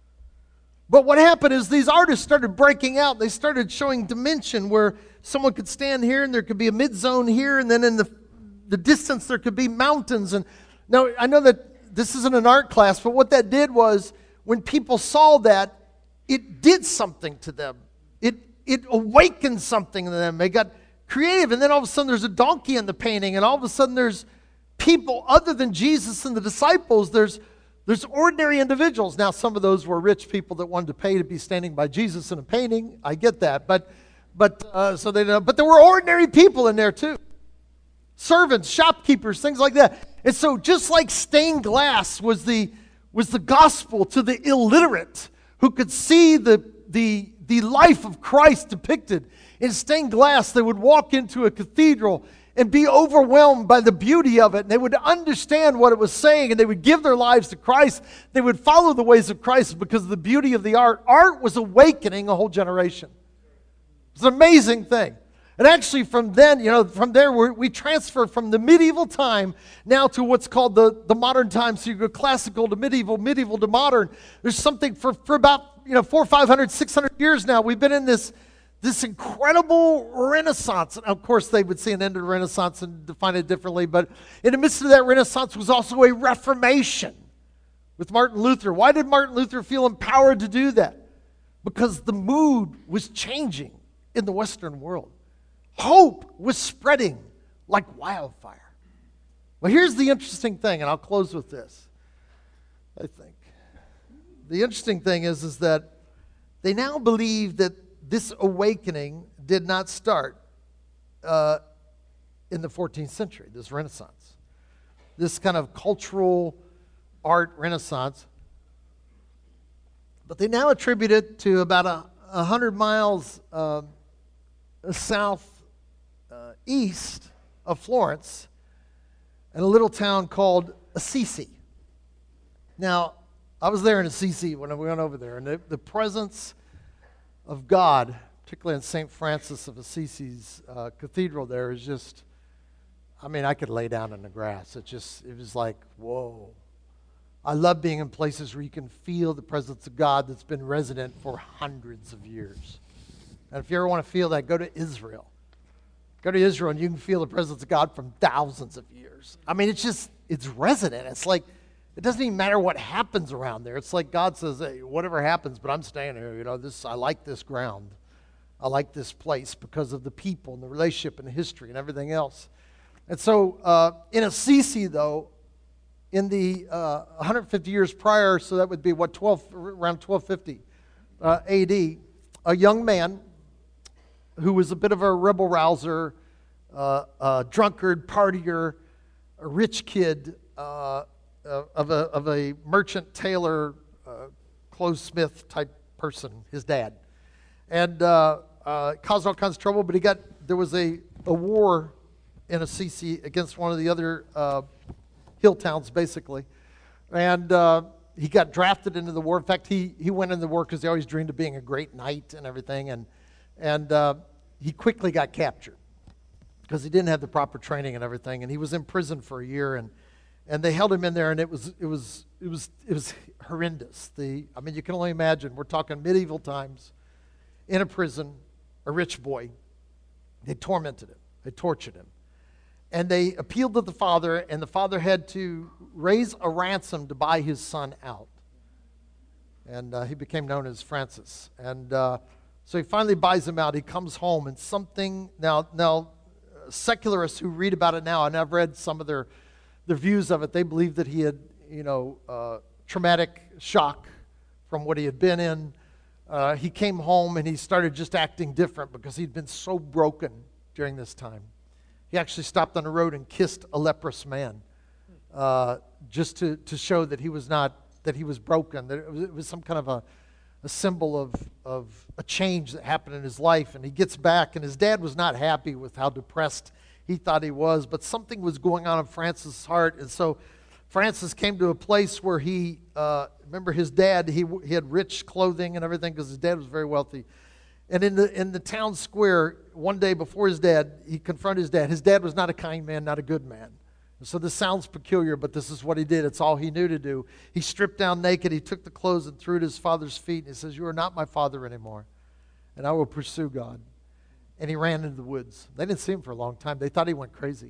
But what happened is these artists started breaking out. They started showing dimension where someone could stand here, and there could be a mid-zone here, and then in the the distance there could be mountains. And now I know that this isn't an art class, but what that did was, when people saw that, it did something to them. It it awakened something in them. They got creative, and then all of a sudden there's a donkey in the painting, and all of a sudden there's people other than Jesus and the disciples. There's there's ordinary individuals. Now some of those were rich people that wanted to pay to be standing by Jesus in a painting. I get that, but but uh, so they but there were ordinary people in there too. Servants, shopkeepers, things like that. And so just like stained glass was the was the gospel to the illiterate who could see the the the life of Christ depicted in stained glass, they would walk into a cathedral and be overwhelmed by the beauty of it. And they would understand what it was saying, and they would give their lives to Christ. They would follow the ways of Christ because of the beauty of the art. Art was awakening a whole generation. It's an amazing thing. And actually from then, you know, from there we're, we transfer from the medieval time now to what's called the, the modern time. So you go classical to medieval, medieval to modern. There's something for, for about, you know, four, five hundred, six hundred years now. We've been in this, this incredible renaissance. And of course they would see an end of the Renaissance and define it differently. But in the midst of that Renaissance was also a Reformation with Martin Luther. Why did Martin Luther feel empowered to do that? Because the mood was changing. in the Western world. Hope was spreading like wildfire. Well, here's the interesting thing, and I'll close with this, I think. The interesting thing is, is that they now believe that this awakening did not start uh, in the fourteenth century, this Renaissance. This kind of cultural art renaissance. But they now attribute it to about a, a hundred miles uh, south uh, east of Florence, in a little town called Assisi. Now, I was there in Assisi when we went over there, and the, the presence of God, particularly in Saint Francis of Assisi's uh, cathedral there, is just, I mean, I could lay down in the grass. It just, it was like, whoa. I love being in places where you can feel the presence of God that's been resident for hundreds of years. And if you ever want to feel that, go to Israel. Go to Israel and you can feel the presence of God from thousands of years. I mean, it's just, it's resident. It's like, it doesn't even matter what happens around there. It's like God says, hey, whatever happens, but I'm staying here. You know, this, I like this ground. I like this place because of the people and the relationship and the history and everything else. And so uh, in Assisi, though, in the uh, one hundred fifty years prior, so that would be what, twelve, around twelve fifty uh, A D, a young man who was a bit of a rebel rouser, uh, a drunkard, partier, a rich kid, uh, uh, of, a, of a merchant, tailor, uh, clothesmith type person, his dad. And uh, uh, caused all kinds of trouble, but he got, there was a, a war in Assisi against one of the other uh, hill towns, basically. And uh, he got drafted into the war. In fact, he, he went in the war because he always dreamed of being a great knight and everything. And, and uh, he quickly got captured because he didn't have the proper training and everything. And he was in prison for a year, and and they held him in there, and it was it was it was it was horrendous. The I mean, you can only imagine. We're talking medieval times, in a prison, a rich boy. They tormented him. They tortured him. And they appealed to the father, and the father had to raise a ransom to buy his son out. And uh, he became known as Francis. And uh, so he finally buys him out. He comes home, and something, now, now uh, secularists who read about it now, and I've read some of their, their views of it, they believe that he had, you know, uh, traumatic shock from what he had been in. Uh, he came home, and he started just acting different because he'd been so broken during this time. He actually stopped on the road and kissed a leprous man, uh, just to, to show that he was not, that he was broken, that it was, it was some kind of a, a symbol of, of a change that happened in his life. And he gets back, and his dad was not happy with how depressed he thought he was, but something was going on in Francis' heart. And so Francis came to a place where he, uh, remember his dad, he, he had rich clothing and everything because his dad was very wealthy. And in the in the town square, one day before his dad, he confronted his dad. His dad was not a kind man, not a good man. And so this sounds peculiar, but this is what he did. It's all he knew to do. He stripped down naked. He took the clothes and threw it at his father's feet. And he says, "You are not my father anymore, and I will pursue God." And he ran into the woods. They didn't see him for a long time. They thought he went crazy.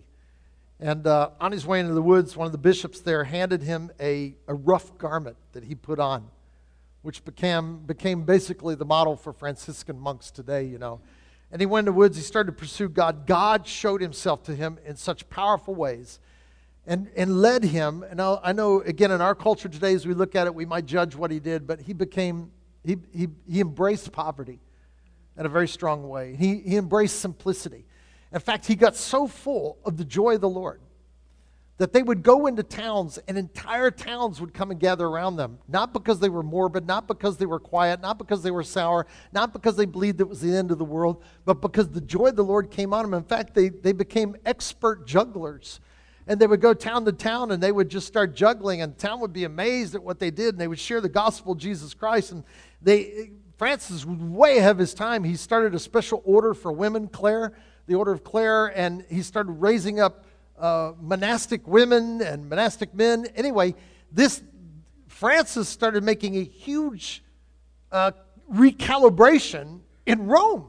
And uh, on his way into the woods, one of the bishops there handed him a, a rough garment that he put on, which became became basically the model for Franciscan monks today, you know. And he went in the woods, he started to pursue God. God showed himself to him in such powerful ways and, and led him. And I, I know, again, in our culture today, as we look at it, we might judge what he did, but he became, he, he, he embraced poverty in a very strong way. He, he embraced simplicity. In fact, he got so full of the joy of the Lord that they would go into towns and entire towns would come and gather around them. Not because they were morbid, not because they were quiet, not because they were sour, not because they believed it was the end of the world, but because the joy of the Lord came on them. In fact, they, they became expert jugglers. And they would go town to town and they would just start juggling, and the town would be amazed at what they did, and they would share the gospel of Jesus Christ. And they, Francis was way ahead of his time. He started a special order for women, Clare, the Order of Clare, and he started raising up Uh, monastic women and monastic men. Anyway, this Francis started making a huge uh, recalibration in Rome,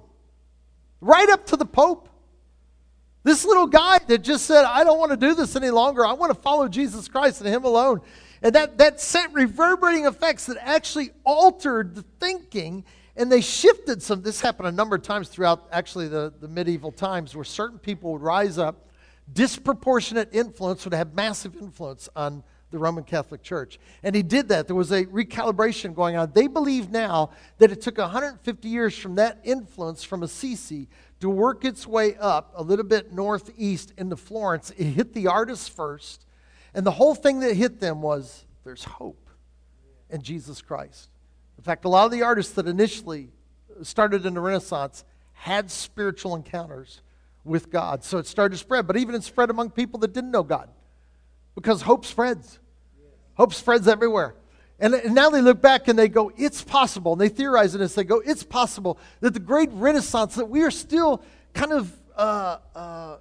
right up to the Pope. This little guy that just said, "I don't want to do this any longer. I want to follow Jesus Christ and Him alone." And that, that sent reverberating effects that actually altered the thinking And they shifted some. This happened a number of times throughout actually the, the medieval times where certain people would rise up. Disproportionate influence would have massive influence on the Roman Catholic Church. And he did that. There was a recalibration going on. They believe now that it took one hundred fifty years from that influence from Assisi to work its way up a little bit northeast into Florence. It hit the artists first. And the whole thing that hit them was there's hope in Jesus Christ. In fact, a lot of the artists that initially started in the Renaissance had spiritual encounters with God. So it started to spread. But even it spread among people that didn't know God. Because hope spreads. Hope spreads everywhere. And, and now they look back and they go, it's possible. And they theorize in this. They go, it's possible that the great Renaissance that we are still kind of uh, uh,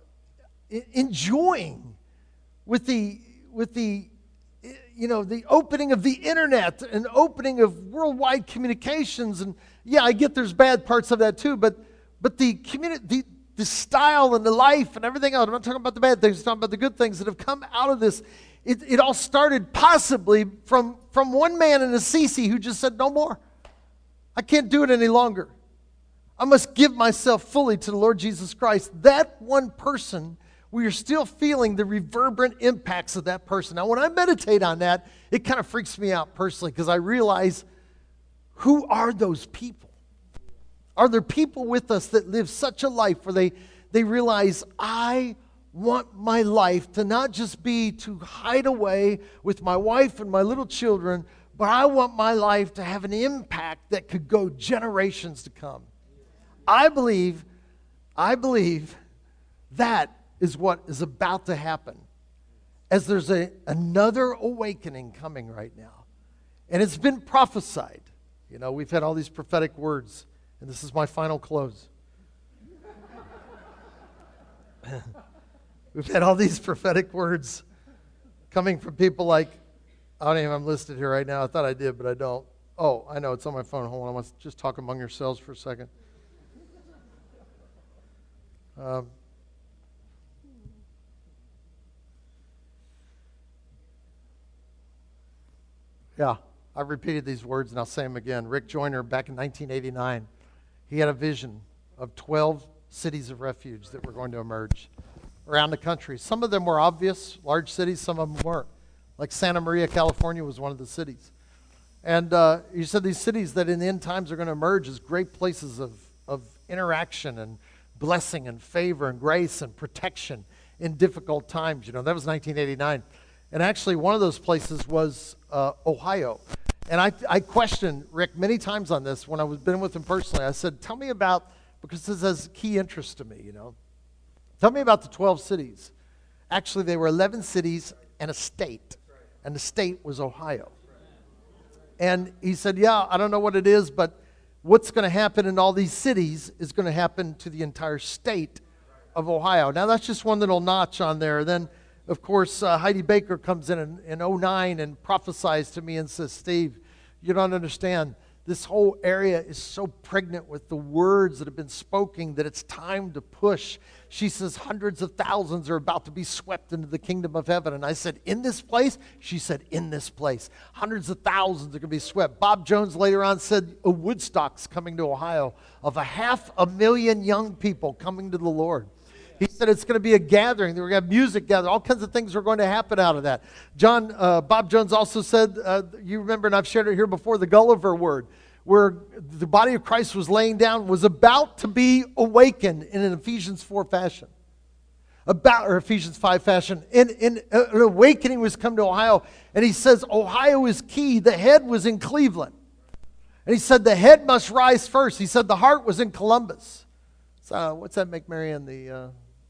enjoying with the, with the, you know, the opening of the internet and opening of worldwide communications. And yeah, I get there's bad parts of that too. But, but the community, the, the style and the life and everything else. I'm not talking about the bad things. I'm talking about the good things that have come out of this. It, it all started possibly from, from one man in Assisi who just said, no more. I can't do it any longer. I must give myself fully to the Lord Jesus Christ. That one person, we are still feeling the reverberant impacts of that person. Now, when I meditate on that, it kind of freaks me out personally because I realize, who are those people? Are there people with us that live such a life where they, they realize, I want my life to not just be to hide away with my wife and my little children, but I want my life to have an impact that could go generations to come. I believe, I believe that is what is about to happen as there's a, another awakening coming right now. And it's been prophesied. You know, we've had all these prophetic words. And this is my final close. We've had all these prophetic words coming from people like, I don't even have them listed here right now. I thought I did, but I don't. Oh, I know, it's on my phone. Hold on, I want to just talk among yourselves for a second. Um, yeah, I've repeated these words and I'll say them again. Rick Joyner, back in nineteen eighty-nine, he had a vision of twelve cities of refuge that were going to emerge around the country. Some of them were obvious, large cities, some of them weren't. Like Santa Maria, California was one of the cities. And uh, he said these cities that in the end times are going to emerge as great places of, of interaction and blessing and favor and grace and protection in difficult times. You know, that was nineteen eighty-nine. And actually one of those places was uh, Ohio. And I, I questioned Rick many times on this when I was been with him personally. I said, tell me about, because this has key interest to me, you know. Tell me about the twelve cities. Actually, they were eleven cities and a state. And the state was Ohio. And he said, yeah, I don't know what it is, but what's going to happen in all these cities is going to happen to the entire state of Ohio. Now, that's just one little notch on there. Then, of course, uh, Heidi Baker comes in in, in oh nine and prophesies to me and says, Steve, you don't understand. This whole area is so pregnant with the words that have been spoken that it's time to push. She says hundreds of thousands are about to be swept into the kingdom of heaven. And I said, in this place? She said, in this place. Hundreds of thousands are going to be swept. Bob Jones later on said, a Woodstock's coming to Ohio of a half a million young people coming to the Lord. He said it's going to be a gathering. We're going to have music gathering. All kinds of things are going to happen out of that. John, uh, Bob Jones also said, uh, you remember, and I've shared it here before, the Gulliver word, where the body of Christ was laying down, was about to be awakened in an Ephesians four fashion. About, or Ephesians five fashion. In, in, uh, an awakening was come to Ohio. And he says, Ohio is key. The head was in Cleveland. And he said, the head must rise first. He said, the heart was in Columbus. So, uh, what's that make Marianne the... Uh,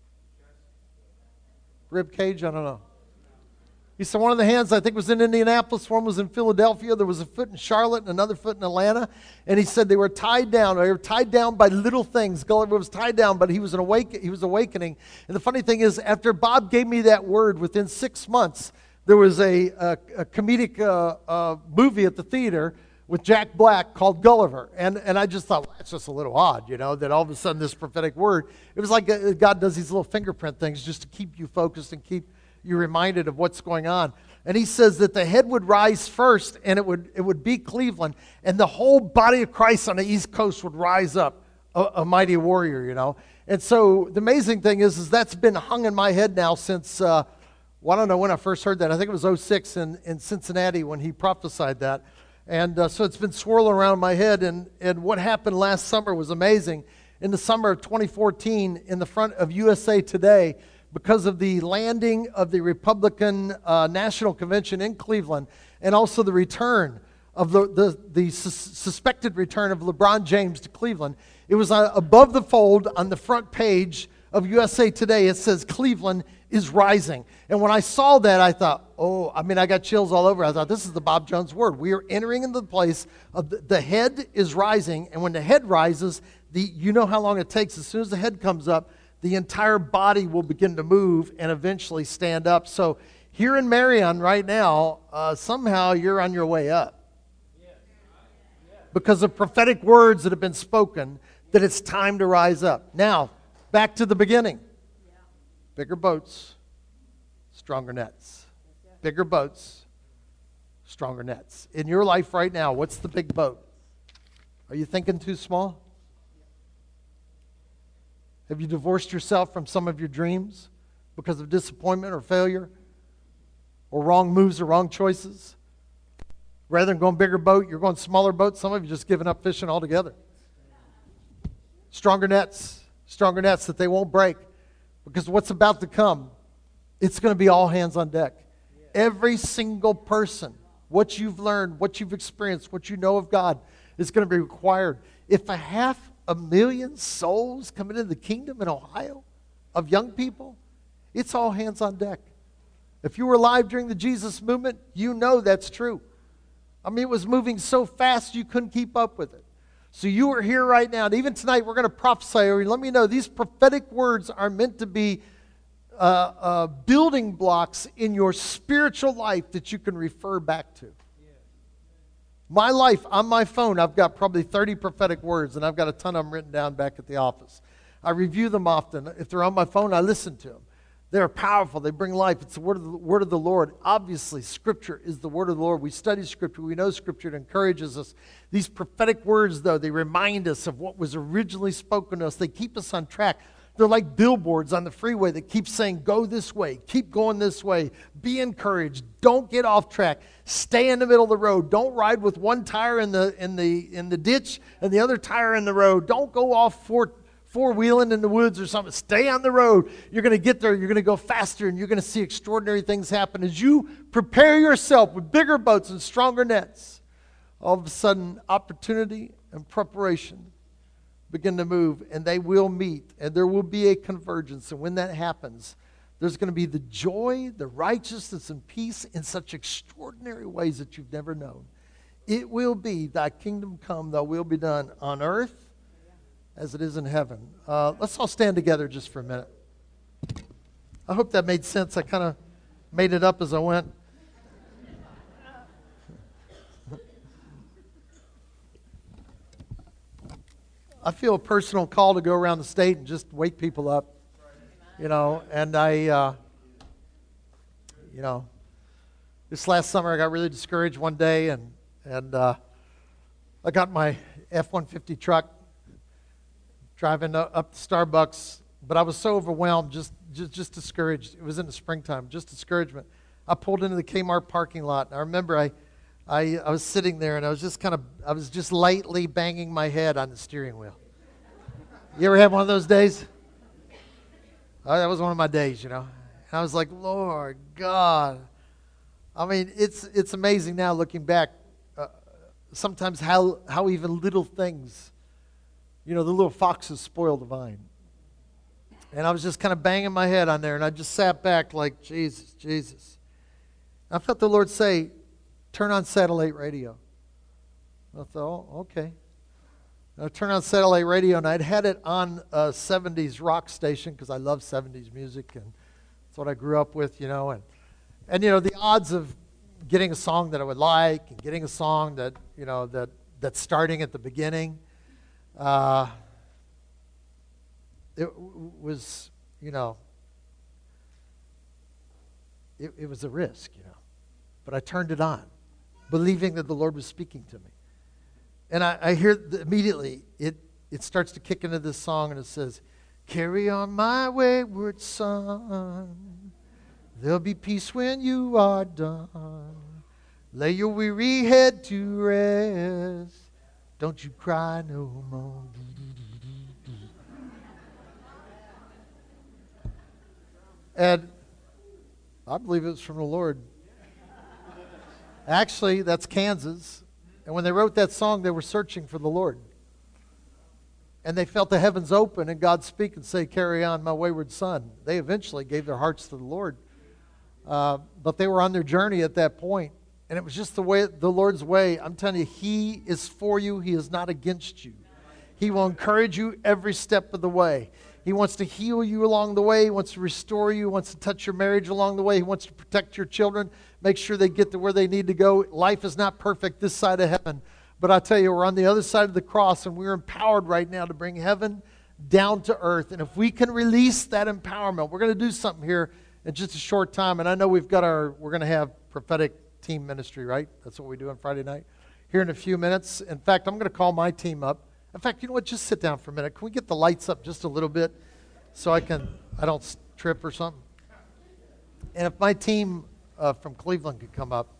rib cage? I don't know. He said one of the hands, I think, was in Indianapolis. One was in Philadelphia. There was a foot in Charlotte and another foot in Atlanta. And he said they were tied down. They were tied down by little things. Gulliver was tied down, but he was, an awake, he was awakening. And the funny thing is, after Bob gave me that word, within six months, there was a, a, a comedic uh, uh, movie at the theater with Jack Black called Gulliver. And, and I just thought, well, that's just a little odd, you know, that all of a sudden this prophetic word, it was like God does these little fingerprint things just to keep you focused and keep you reminded of what's going on. And he says that the head would rise first, and it would, it would be Cleveland, and the whole body of Christ on the East Coast would rise up, a, a mighty warrior, you know. And so the amazing thing is, is that's been hung in my head now since, uh, well, I don't know when I first heard that. I think it was oh six in, in Cincinnati when he prophesied that. And uh, so it's been swirling around my head, and, and what happened last summer was amazing. In the summer of twenty fourteen, in the front of U S A Today, because of the landing of the Republican uh, National Convention in Cleveland, and also the return of the, the, the sus- suspected return of LeBron James to Cleveland, it was uh, above the fold on the front page of U S A Today. It says, Cleveland is rising. And when I saw that, I thought, oh, I mean, I got chills all over. I thought, this is the Bob Jones word. We are entering into the place of the, the head is rising, and when the head rises, the you know how long it takes. As soon as the head comes up, the entire body will begin to move and eventually stand up. So here in Marion right now, uh, somehow you're on your way up. Because of prophetic words that have been spoken, that it's time to rise up. Now, back to the beginning. Bigger boats, stronger nets. Bigger boats, stronger nets. In your life right now, what's the big boat? Are you thinking too small? Have you divorced yourself from some of your dreams because of disappointment or failure or wrong moves or wrong choices? Rather than going bigger boat, you're going smaller boat. Some of you just given up fishing altogether. Stronger nets, stronger nets that they won't break, because what's about to come, it's going to be all hands on deck. Every single person, what you've learned, what you've experienced, what you know of God is going to be required. If a half a million souls come into the kingdom in Ohio of young people, it's all hands on deck. If you were alive during the Jesus movement, you know that's true. I mean, it was moving so fast you couldn't keep up with it. So you are here right now, and even tonight we're going to prophesy over you. Let me know, these prophetic words are meant to be uh, uh, building blocks in your spiritual life that you can refer back to. My life, on my phone, I've got probably thirty prophetic words, and I've got a ton of them written down back at the office. I review them often. If they're on my phone, I listen to them. They're powerful. They bring life. It's the word of the, word of the Lord. Obviously, Scripture is the word of the Lord. We study Scripture. We know Scripture. It encourages us. These prophetic words, though, they remind us of what was originally spoken to us. They keep us on track. They're like billboards on the freeway that keep saying, go this way. Keep going this way. Be encouraged. Don't get off track. Stay in the middle of the road. Don't ride with one tire in the, in the, in the ditch and the other tire in the road. Don't go off for four-wheeling in the woods or something. Stay on the road. You're going to get there. You're going to go faster, and you're going to see extraordinary things happen. As you prepare yourself with bigger boats and stronger nets, all of a sudden, opportunity and preparation begin to move, and they will meet, and there will be a convergence. And when that happens, there's going to be the joy, the righteousness, and peace in such extraordinary ways that you've never known. It will be, thy kingdom come, thy will be done on earth as it is in heaven. Uh, let's all stand together just for a minute. I hope that made sense. I kind of made it up as I went. I feel a personal call to go around the state and just wake people up, you know, and I, uh, you know, this last summer I got really discouraged one day, and, and uh, I got my F one fifty truck, driving up to Starbucks, but I was so overwhelmed, just, just just discouraged. It was in the springtime, just discouragement. I pulled into the Kmart parking lot, and I remember I, I, I was sitting there, and I was just kind of, I was just lightly banging my head on the steering wheel. You ever have one of those days? Oh, that was one of my days, you know. And I was like, Lord God. I mean, it's it's amazing now looking back, uh, sometimes how how even little things, you know, the little foxes spoil the vine. And I was just kind of banging my head on there, and I just sat back like, Jesus, Jesus. I felt the Lord say, turn on satellite radio. I thought, oh, okay. And I turned on satellite radio, and I'd had it on a seventies rock station because I love seventies music, and that's what I grew up with, you know. And, and you know, the odds of getting a song that I would like and getting a song that, you know, that that's starting at the beginning, uh, it w- was, you know, it, it was a risk, you know. but I turned it on, believing that the Lord was speaking to me. And I, I hear the, immediately, it, it starts to kick into this song, and it says, carry on my wayward son, there'll be peace when you are done. Lay your weary head to rest, don't you cry no more. And I believe it was from the Lord. Actually, that's Kansas. And when they wrote that song, they were searching for the Lord. And they felt the heavens open and God speak and say, carry on, my wayward son. They eventually gave their hearts to the Lord. Uh, but they were on their journey at that point. And it was just the way, the Lord's way. I'm telling you, He is for you. He is not against you. He will encourage you every step of the way. He wants to heal you along the way. He wants to restore you. He wants to touch your marriage along the way. He wants to protect your children, make sure they get to where they need to go. Life is not perfect this side of heaven. But I tell you, we're on the other side of the cross, and we're empowered right now to bring heaven down to earth. And if we can release that empowerment, we're going to do something here in just a short time. And I know we've got our, we're going to have prophetic team ministry, right? That's what we do on Friday night. Here in a few minutes. In fact, I'm going to call my team up. In fact, you know what? Just sit down for a minute. Can we get the lights up just a little bit so I can, I don't trip or something? And if my team uh, from Cleveland could come up.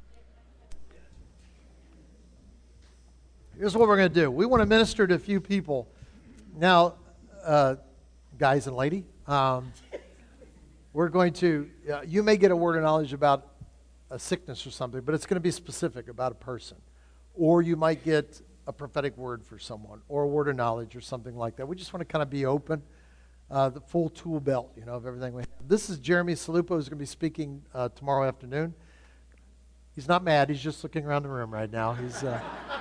Here's what we're going to do. We want to minister to a few people. Now, uh, guys and lady, um, we're going to, uh, you may get a word of knowledge about a sickness or something, but it's going to be specific about a person. Or you might get a prophetic word for someone, or a word of knowledge or something like that. We just want to kind of be open, uh, the full tool belt, you know, of everything we have. This is Jeremy Salupo, who's going to be speaking uh, tomorrow afternoon. He's not mad. He's just looking around the room right now. He's... Uh,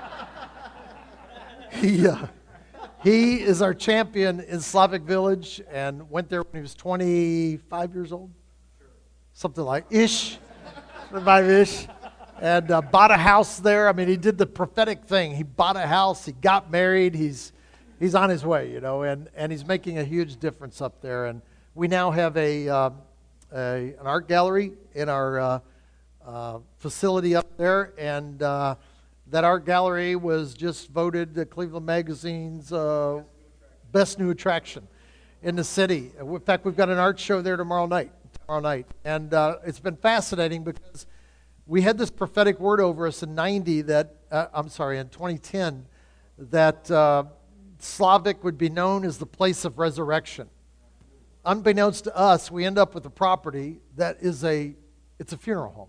He, uh, he is our champion in Slavic Village and went there when he was twenty-five years old. Something like ish, twenty-five-ish. And uh, bought a house there. I mean, he did the prophetic thing. He bought a house. He got married. He's he's on his way, you know, and, and he's making a huge difference up there. And we now have a, uh, a an art gallery in our uh, uh, facility up there. And... Uh, That art gallery was just voted the Cleveland Magazine's uh, best new attraction in the city. In fact, we've got an art show there tomorrow night. Tomorrow night, and uh, it's been fascinating because we had this prophetic word over us in ninety that uh, I'm sorry, in twenty ten, that uh, Slavic would be known as the place of resurrection. Unbeknownst to us, we end up with a property that is a it's a funeral home.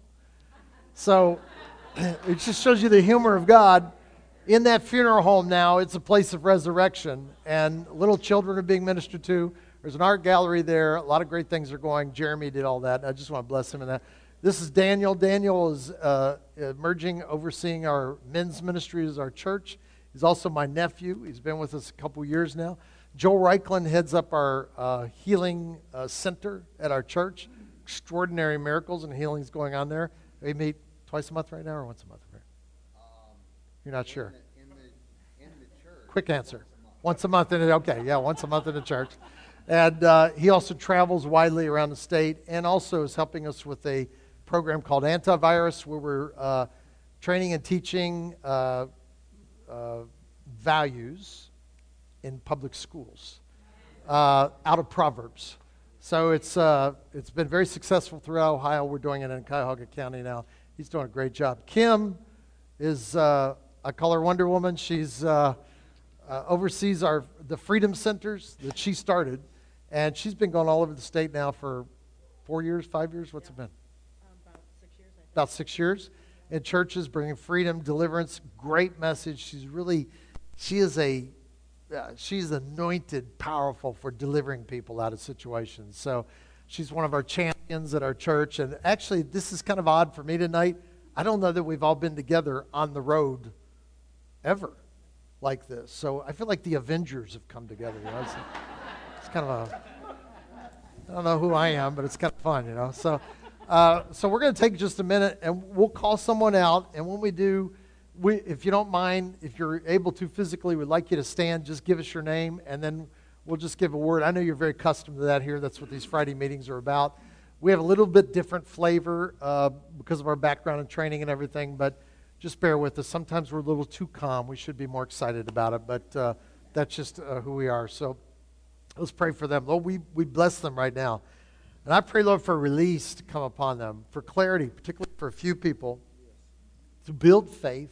So. It just shows you the humor of God. In that funeral home now, it's a place of resurrection, and little children are being ministered to. There's an art gallery there. A lot of great things are going. Jeremy did all that. I just want to bless him in that. This is Daniel. Daniel is uh, emerging, overseeing our men's ministry as our church. He's also my nephew. He's been with us a couple years now. Joel Reichland heads up our uh, healing uh, center at our church. Extraordinary miracles and healings going on there. We meet twice a month right now, or once a month? Um, You're not sure? The, in, the, in the church. Quick answer. Once a month. Once a month in the, okay, yeah, once a month in the church. And uh, he also travels widely around the state and also is helping us with a program called Antivirus, where we're uh, training and teaching uh, uh, values in public schools uh, out of Proverbs. So it's uh, it's been very successful throughout Ohio. We're doing it in Cuyahoga County now. He's doing a great job. Kim is, uh, I call her Wonder Woman. She's uh, uh, oversees our the Freedom Centers that she started, and she's been going all over the state now for four years, five years. What's yeah. it been? Um, about six years, I think. About six years in churches, bringing freedom, deliverance. Great message. She's really, she is a, uh, she's anointed, powerful for delivering people out of situations. So. She's one of our champions at our church. And actually, this is kind of odd for me tonight. I don't know that we've all been together on the road ever like this. So I feel like the Avengers have come together. You know? It's, it's kind of a, I don't know who I am, but it's kind of fun, you know. So, uh, so we're going to take just a minute, and we'll call someone out. And when we do, we, if you don't mind, if you're able to physically, we'd like you to stand. Just give us your name, and then we'll just give a word. I know you're very accustomed to that here. That's what these Friday meetings are about. we have a little bit different flavor uh, because of our background and training and everything, but just bear with us. Sometimes we're a little too calm. We should be more excited about it, but uh, that's just uh, who we are. So let's pray for them. Lord, we, we bless them right now. And I pray, Lord, for release to come upon them, for clarity, particularly for a few people, to build faith,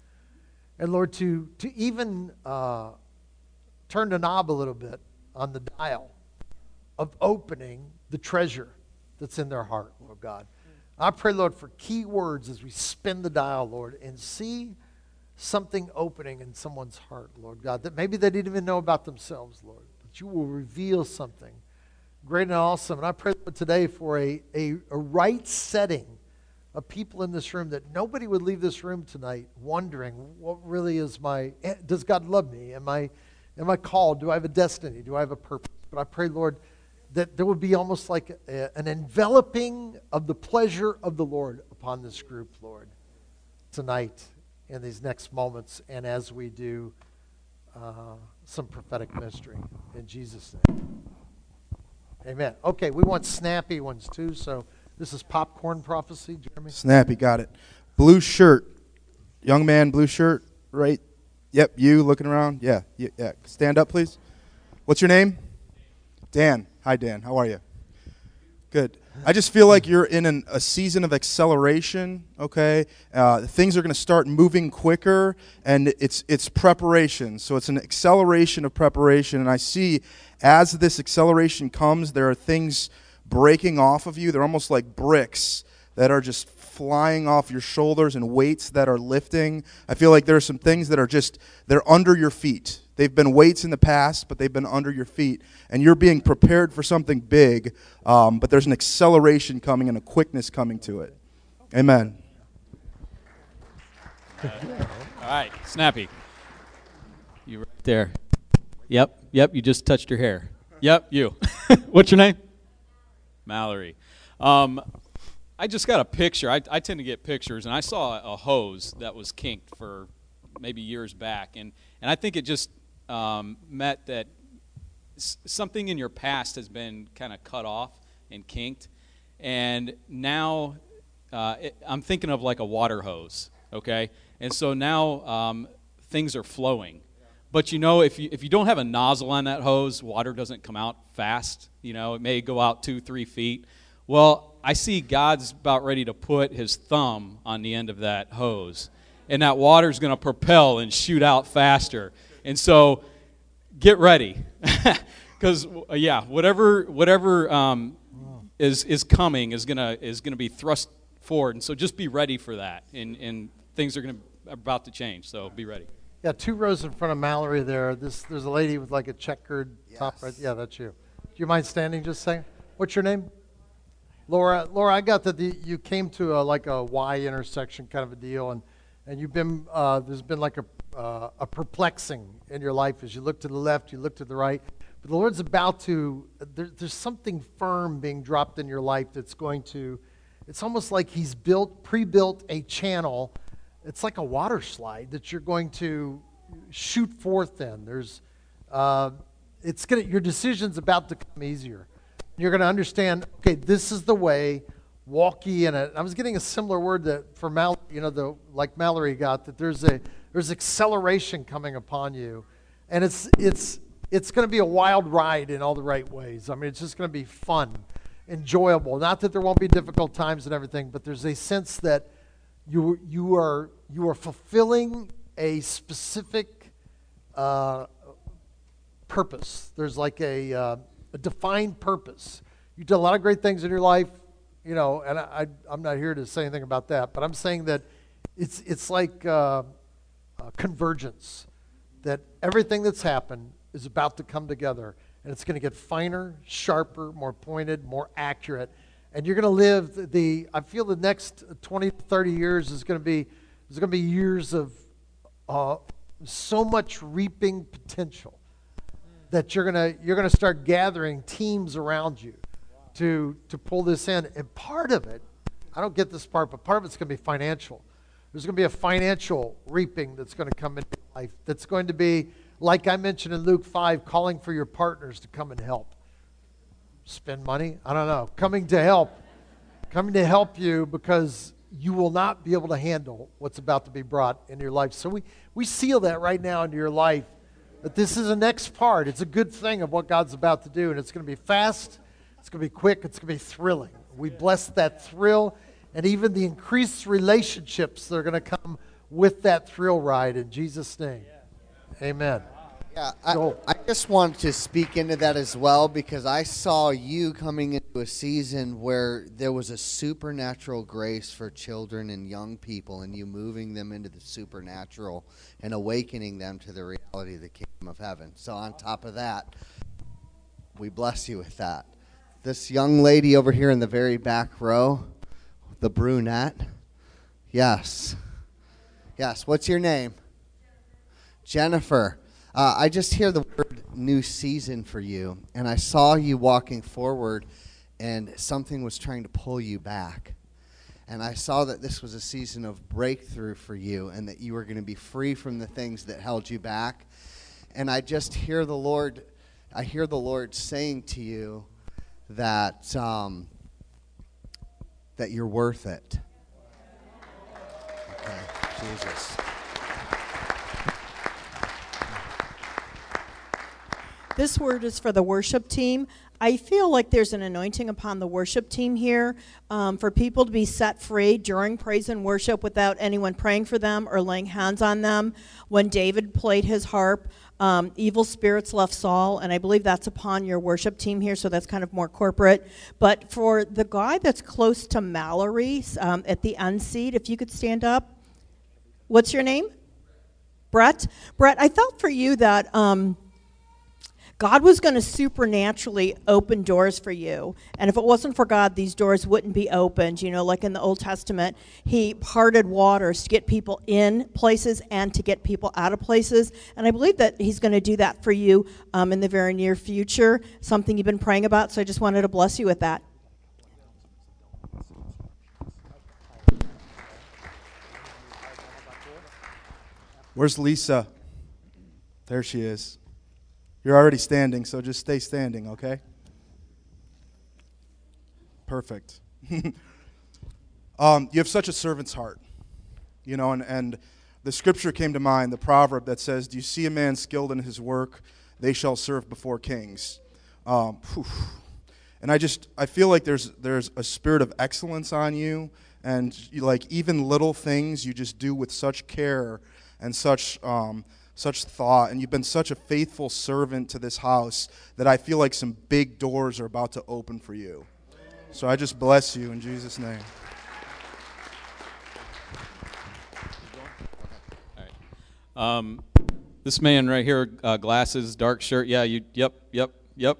and Lord, to, to even uh, turn the knob a little bit on the dial of opening the treasure that's in their heart, Lord God. I pray, Lord, for key words as we spin the dial, Lord, and see something opening in someone's heart, Lord God, that maybe they didn't even know about themselves, Lord, but you will reveal something great and awesome. And I pray today for a, a, a right setting of people in this room, that nobody would leave this room tonight wondering, what really is my, does God love me? Am I, am I called? Do I have a destiny? Do I have a purpose? But I pray, Lord, that there would be almost like a, an enveloping of the pleasure of the Lord upon this group, Lord, tonight in these next moments, and as we do uh, some prophetic ministry. In Jesus' name. Amen. Okay, we want snappy ones too, so this is popcorn prophecy, Jeremy. Snappy, got it. Blue shirt. Young man, blue shirt, right? Yep, you looking around? Yeah, yeah, yeah. Stand up, please. What's your name? Dan. Hi, Dan. How are you? Good. I just feel like you're in an, a season of acceleration, okay? Uh, things are going to start moving quicker, and it's it's preparation. So it's an acceleration of preparation, and I see as this acceleration comes, there are things breaking off of you. They're almost like bricks that are just flying off your shoulders and weights that are lifting. I feel like there are some things that are just, they're under your feet. They've been weights in the past, but they've been under your feet. And you're being prepared for something big, um, but there's an acceleration coming and a quickness coming to it. Amen. Uh, all right, Snappy. You right there. Yep, yep, you just touched your hair. Yep, you. What's your name? Mallory. Um, I just got a picture. I, I tend to get pictures, and I saw a hose that was kinked for maybe years back. And, and I think it just um, meant that s- something in your past has been kind of cut off and kinked. And now uh, it, I'm thinking of like a water hose, okay? And so now um, things are flowing. But, you know, if you if you don't have a nozzle on that hose, water doesn't come out fast. You know, it may go out two, three feet. Well, I see God's about ready to put his thumb on the end of that hose. And that water's going to propel and shoot out faster. And so get ready. Because, yeah, whatever whatever um, is is coming is going to is going to be thrust forward. And so just be ready for that. And, and things are going to about to change. So be ready. Yeah, two rows in front of Mallory there. This There's a lady with like a checkered Yes. top right. Yeah, that's you. Do you mind standing just a second? What's your name? Laura. Laura, I got that the, you came to a, like a Y intersection kind of a deal, and, and you've been, uh, there's been like a, uh, a perplexing in your life as you look to the left, you look to the right. But the Lord's about to, there, there's something firm being dropped in your life that's going to, it's almost like he's built, pre-built a channel. It's like a water slide that you're going to shoot forth in. There's, uh, it's gonna, your decision's about to come easier. You're going to understand, okay, this is the way, walk ye in it. I was getting a similar word that for Mal, you know, the like Mallory got, that there's a there's acceleration coming upon you, and it's it's it's going to be a wild ride in all the right ways. I mean, it's just going to be fun, enjoyable. Not that there won't be difficult times and everything, but there's a sense that you you are you are fulfilling a specific uh, purpose. There's like a, uh, a defined purpose. You did a lot of great things in your life, you know, and I, I I'm not here to say anything about that, but I'm saying that it's it's like uh, uh, convergence. That everything that's happened is about to come together, and it's going to get finer, sharper, more pointed, more accurate. And you're going to live the, the, I feel the next twenty, thirty years is going to be, there's going to be years of uh, so much reaping potential that you're going to, you're going to start gathering teams around you to, to pull this in. And part of it, I don't get this part, but part of it's going to be financial. There's going to be a financial reaping that's going to come into life that's going to be, like I mentioned in Luke five, calling for your partners to come and help. spend money. I don't know. Coming to help. Coming to help you because you will not be able to handle what's about to be brought into your life. So we, we seal that right now into your life. That this is the next part. It's a good thing of what God's about to do. And it's going to be fast. It's going to be quick. It's going to be thrilling. We bless that thrill and even the increased relationships that are going to come with that thrill ride in Jesus' name. Amen. Yeah, I, Joel. I just wanted to speak into that as well because I saw you coming into a season where there was a supernatural grace for children and young people and you moving them into the supernatural and awakening them to the reality of the kingdom of heaven. So on top of that, we bless you with that. This young lady over here in the very back row, the brunette, yes. Yes, what's your name? Jennifer. Uh, I just hear the word new season for you, and I saw you walking forward, and something was trying to pull you back. And I saw that this was a season of breakthrough for you, and that you were going to be free from the things that held you back. And I just hear the Lord, I hear the Lord saying to you that um, that you're worth it. Okay, Jesus. This word is for the worship team. I feel like there's an anointing upon the worship team here um, for people to be set free during praise and worship without anyone praying for them or laying hands on them. When David played his harp, um, evil spirits left Saul, and I believe that's upon your worship team here, so that's kind of more corporate. But for the guy that's close to Mallory um, at the end seat, if you could stand up. What's your name? Brett? Brett, I felt for you that... Um, God was going to supernaturally open doors for you. And if it wasn't for God, these doors wouldn't be opened. You know, like in the Old Testament, he parted waters to get people in places and to get people out of places. And I believe that he's going to do that for you um, in the very near future, something you've been praying about. So I just wanted to bless you with that. Where's Lisa? There she is. You're already standing, so just stay standing, okay? Perfect. um, you have such a servant's heart, you know, and, and the scripture came to mind, the proverb that says, do you see a man skilled in his work? They shall serve before kings. Um, and I just, I feel like there's there's a spirit of excellence on you, and you, like even little things you just do with such care and such... Um, such thought, and you've been such a faithful servant to this house that I feel like some big doors are about to open for you. So I just bless you in Jesus' name. All right. Um, this man right here, uh, glasses, dark shirt. Yeah, you. Yep, yep, yep.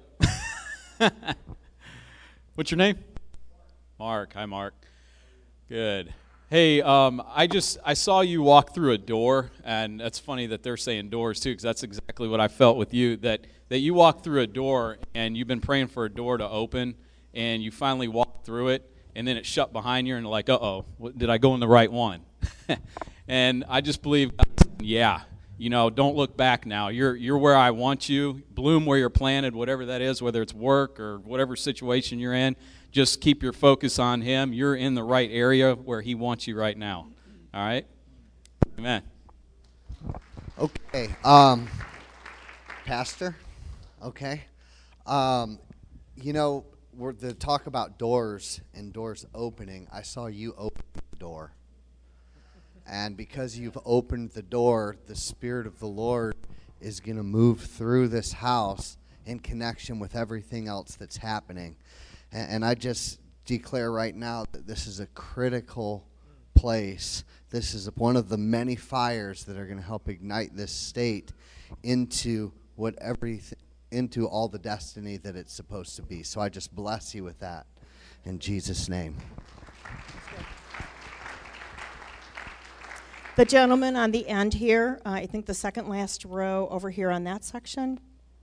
What's your name? Mark. Hi, Mark. Good. Hey, um, I just I saw you walk through a door, and that's funny that they're saying doors too, because that's exactly what I felt with you. That that you walked through a door, and you've been praying for a door to open, and you finally walked through it, and then it shut behind you, and you're like, uh oh, did I go in the right one? And I just believe, God said, yeah, you know, don't look back now. You're you're where I want you. Bloom where you're planted, whatever that is, whether it's work or whatever situation you're in. Just keep your focus on him. You're in the right area where he wants you right now. All right? Amen. Okay. Um, Pastor? Okay. Um, you know, we're the talk about doors and doors opening. I saw you open the door. And because you've opened the door, the Spirit of the Lord is going to move through this house in connection with everything else that's happening. And, and I just declare right now that this is a critical place. This is one of the many fires that are going to help ignite this state into what everything, into all the destiny that it's supposed to be. So I just bless you with that in Jesus' name. The gentleman on the end here, uh, I think the second last row over here on that section.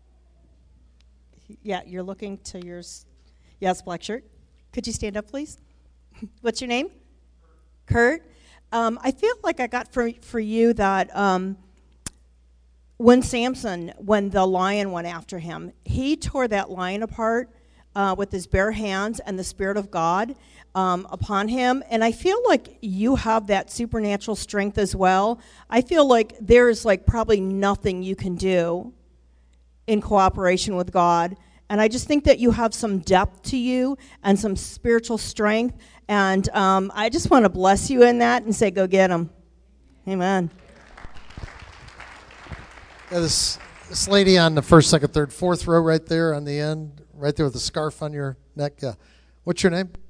Yeah, you're looking to yours. Yes, black shirt. Could you stand up, please? What's your name? Kurt. Um, I feel like I got for for you that um, when Samson, when the lion went after him, he tore that lion apart uh, with his bare hands and the Spirit of God um, upon him. And I feel like you have that supernatural strength as well. I feel like there's like probably nothing you can do in cooperation with God. And I just think that you have some depth to you and some spiritual strength. And um, I just want to bless you in that and say, go get him. Amen. Yeah, this this lady on the first, second, third, fourth row right there on the end, right there with the scarf on your neck. Yeah. What's your name?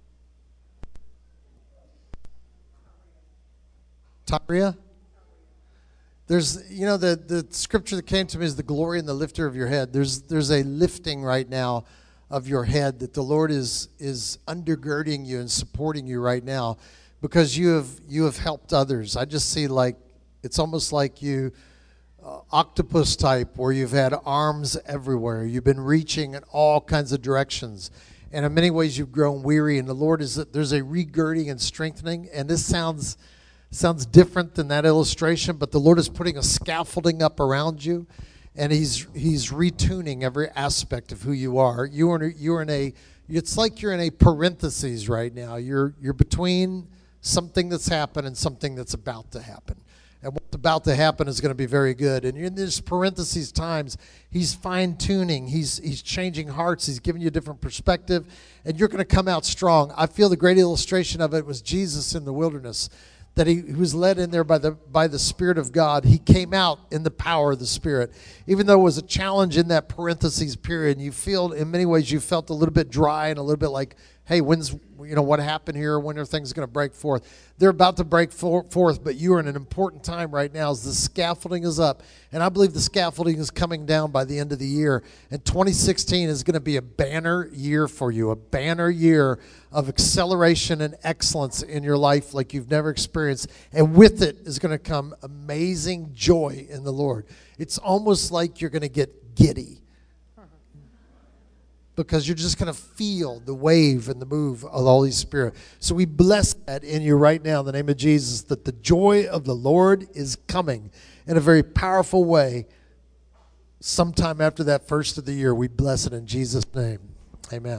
Taria? There's, you know, the, the scripture that came to me is the glory and the lifter of your head. There's there's a lifting right now of your head that the Lord is is undergirding you and supporting you right now because you have you have helped others. I just see like it's almost like you uh, octopus type where you've had arms everywhere. You've been reaching in all kinds of directions. And in many ways you've grown weary, and the Lord is there's a regirding and strengthening. And this sounds Sounds different than that illustration, but the Lord is putting a scaffolding up around you, and He's He's retuning every aspect of who you are. You are you're in a it's like you're in a parentheses right now. You're you're between something that's happened and something that's about to happen. And what's about to happen is going to be very good. And in these parentheses times, He's fine-tuning. He's He's changing hearts. He's giving you a different perspective, and you're going to come out strong. I feel the great illustration of it was Jesus in the wilderness, that he, he was led in there by the by the Spirit of God. He came out in the power of the Spirit. Even though it was a challenge in that parentheses period, and you feel, in many ways, you felt a little bit dry and a little bit like, hey, when's, you know, what happened here? When are things going to break forth? They're about to break for, forth, but you are in an important time right now as the scaffolding is up. And I believe the scaffolding is coming down by the end of the year. And twenty sixteen is going to be a banner year for you, a banner year of acceleration and excellence in your life like you've never experienced. And with it is going to come amazing joy in the Lord. It's almost like you're going to get giddy, because you're just going to feel the wave and the move of the Holy Spirit. So we bless that in you right now in the name of Jesus, that the joy of the Lord is coming in a very powerful way sometime after that first of the year. We bless it in Jesus' name. Amen.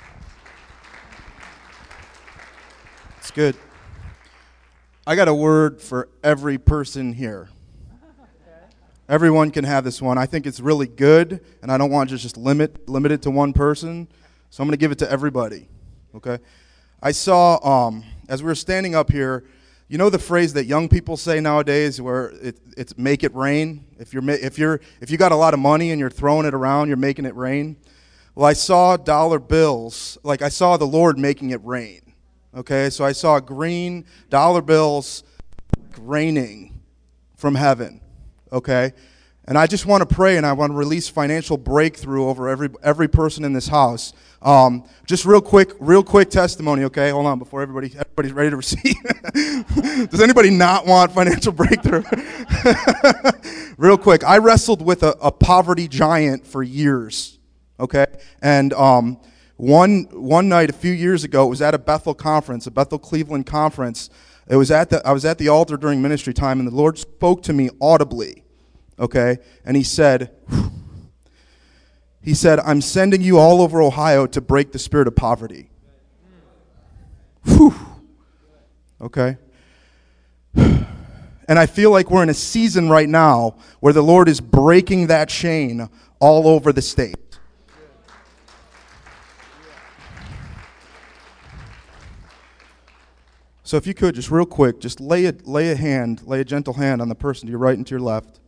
It's good. I got a word for every person here. Everyone can have this one. I think it's really good, and I don't want to just limit limit it to one person, so I'm going to give it to everybody, okay? I saw, um, as we were standing up here, you know the phrase that young people say nowadays where it, it's make it rain? If you're, if, you're, if you got a lot of money and you're throwing it around, you're making it rain. Well, I saw dollar bills, like I saw the Lord making it rain, okay? So I saw green dollar bills raining from heaven. Okay, and I just want to pray, and I want to release financial breakthrough over every every person in this house. Um, just real quick, real quick testimony. Okay, hold on before everybody everybody's ready to receive. Does anybody not want financial breakthrough? Real quick, I wrestled with a, a poverty giant for years. Okay, and um, one one night a few years ago, it was at a Bethel conference, a Bethel Cleveland conference. It was at the I was at the altar during ministry time, and the Lord spoke to me audibly, okay? And he said, he said, I'm sending you all over Ohio to break the spirit of poverty. Whew. Okay? And I feel like we're in a season right now where the Lord is breaking that chain all over the state. So if you could, just real quick, just lay a, lay a hand, lay a gentle hand on the person to your right and to your left.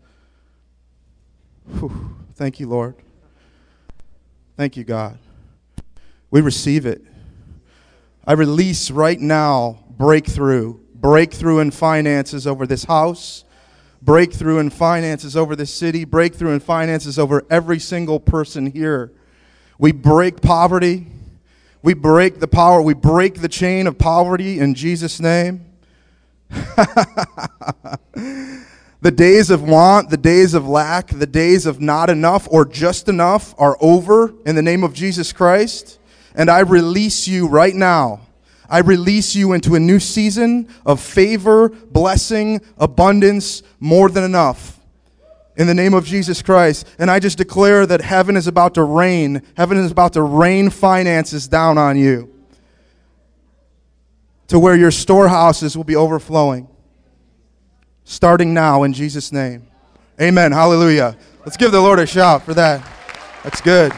Whew. Thank you, Lord. Thank you, God. We receive it. I release right now breakthrough. Breakthrough in finances over this house. Breakthrough in finances over this city. Breakthrough in finances over every single person here. We break poverty. We break the power, we break the chain of poverty in Jesus' name. The days of want, the days of lack, the days of not enough or just enough are over in the name of Jesus Christ. And I release you right now. I release you into a new season of favor, blessing, abundance, more than enough. in the name of Jesus Christ. And I just declare that heaven is about to rain. Heaven is about to rain finances down on you to where your storehouses will be overflowing. Starting now in Jesus' name. Amen. Hallelujah. Let's give the Lord a shout for that. That's good.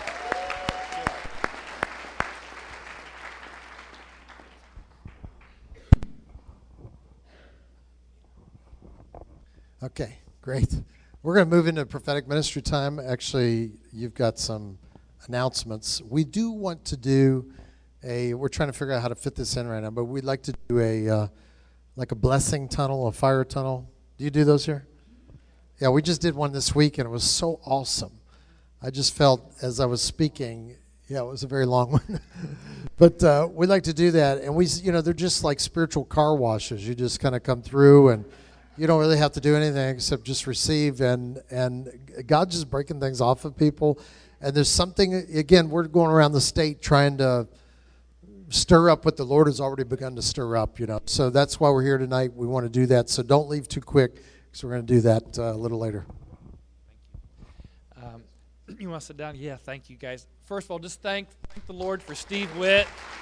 Okay, great. We're going to move into prophetic ministry time. Actually, you've got some announcements. We do want to do a, we're trying to figure out how to fit this in right now, but we'd like to do a, uh, like a blessing tunnel, a fire tunnel. Do you do those here? Yeah, we just did one this week, and it was so awesome. I just felt as I was speaking, yeah, it was a very long one. But uh, we like to do that, and we, you know, they're just like spiritual car washes. You just kind of come through, and you don't really have to do anything except just receive, and and God's just breaking things off of people. And there's something, again, we're going around the state trying to stir up what the Lord has already begun to stir up, you know. So that's why we're here tonight. We want to do that. So don't leave too quick, because we're going to do that uh, a little later. Um, you want to sit down? Yeah, thank you guys. First of all, just thank, thank the Lord for Steve Witt.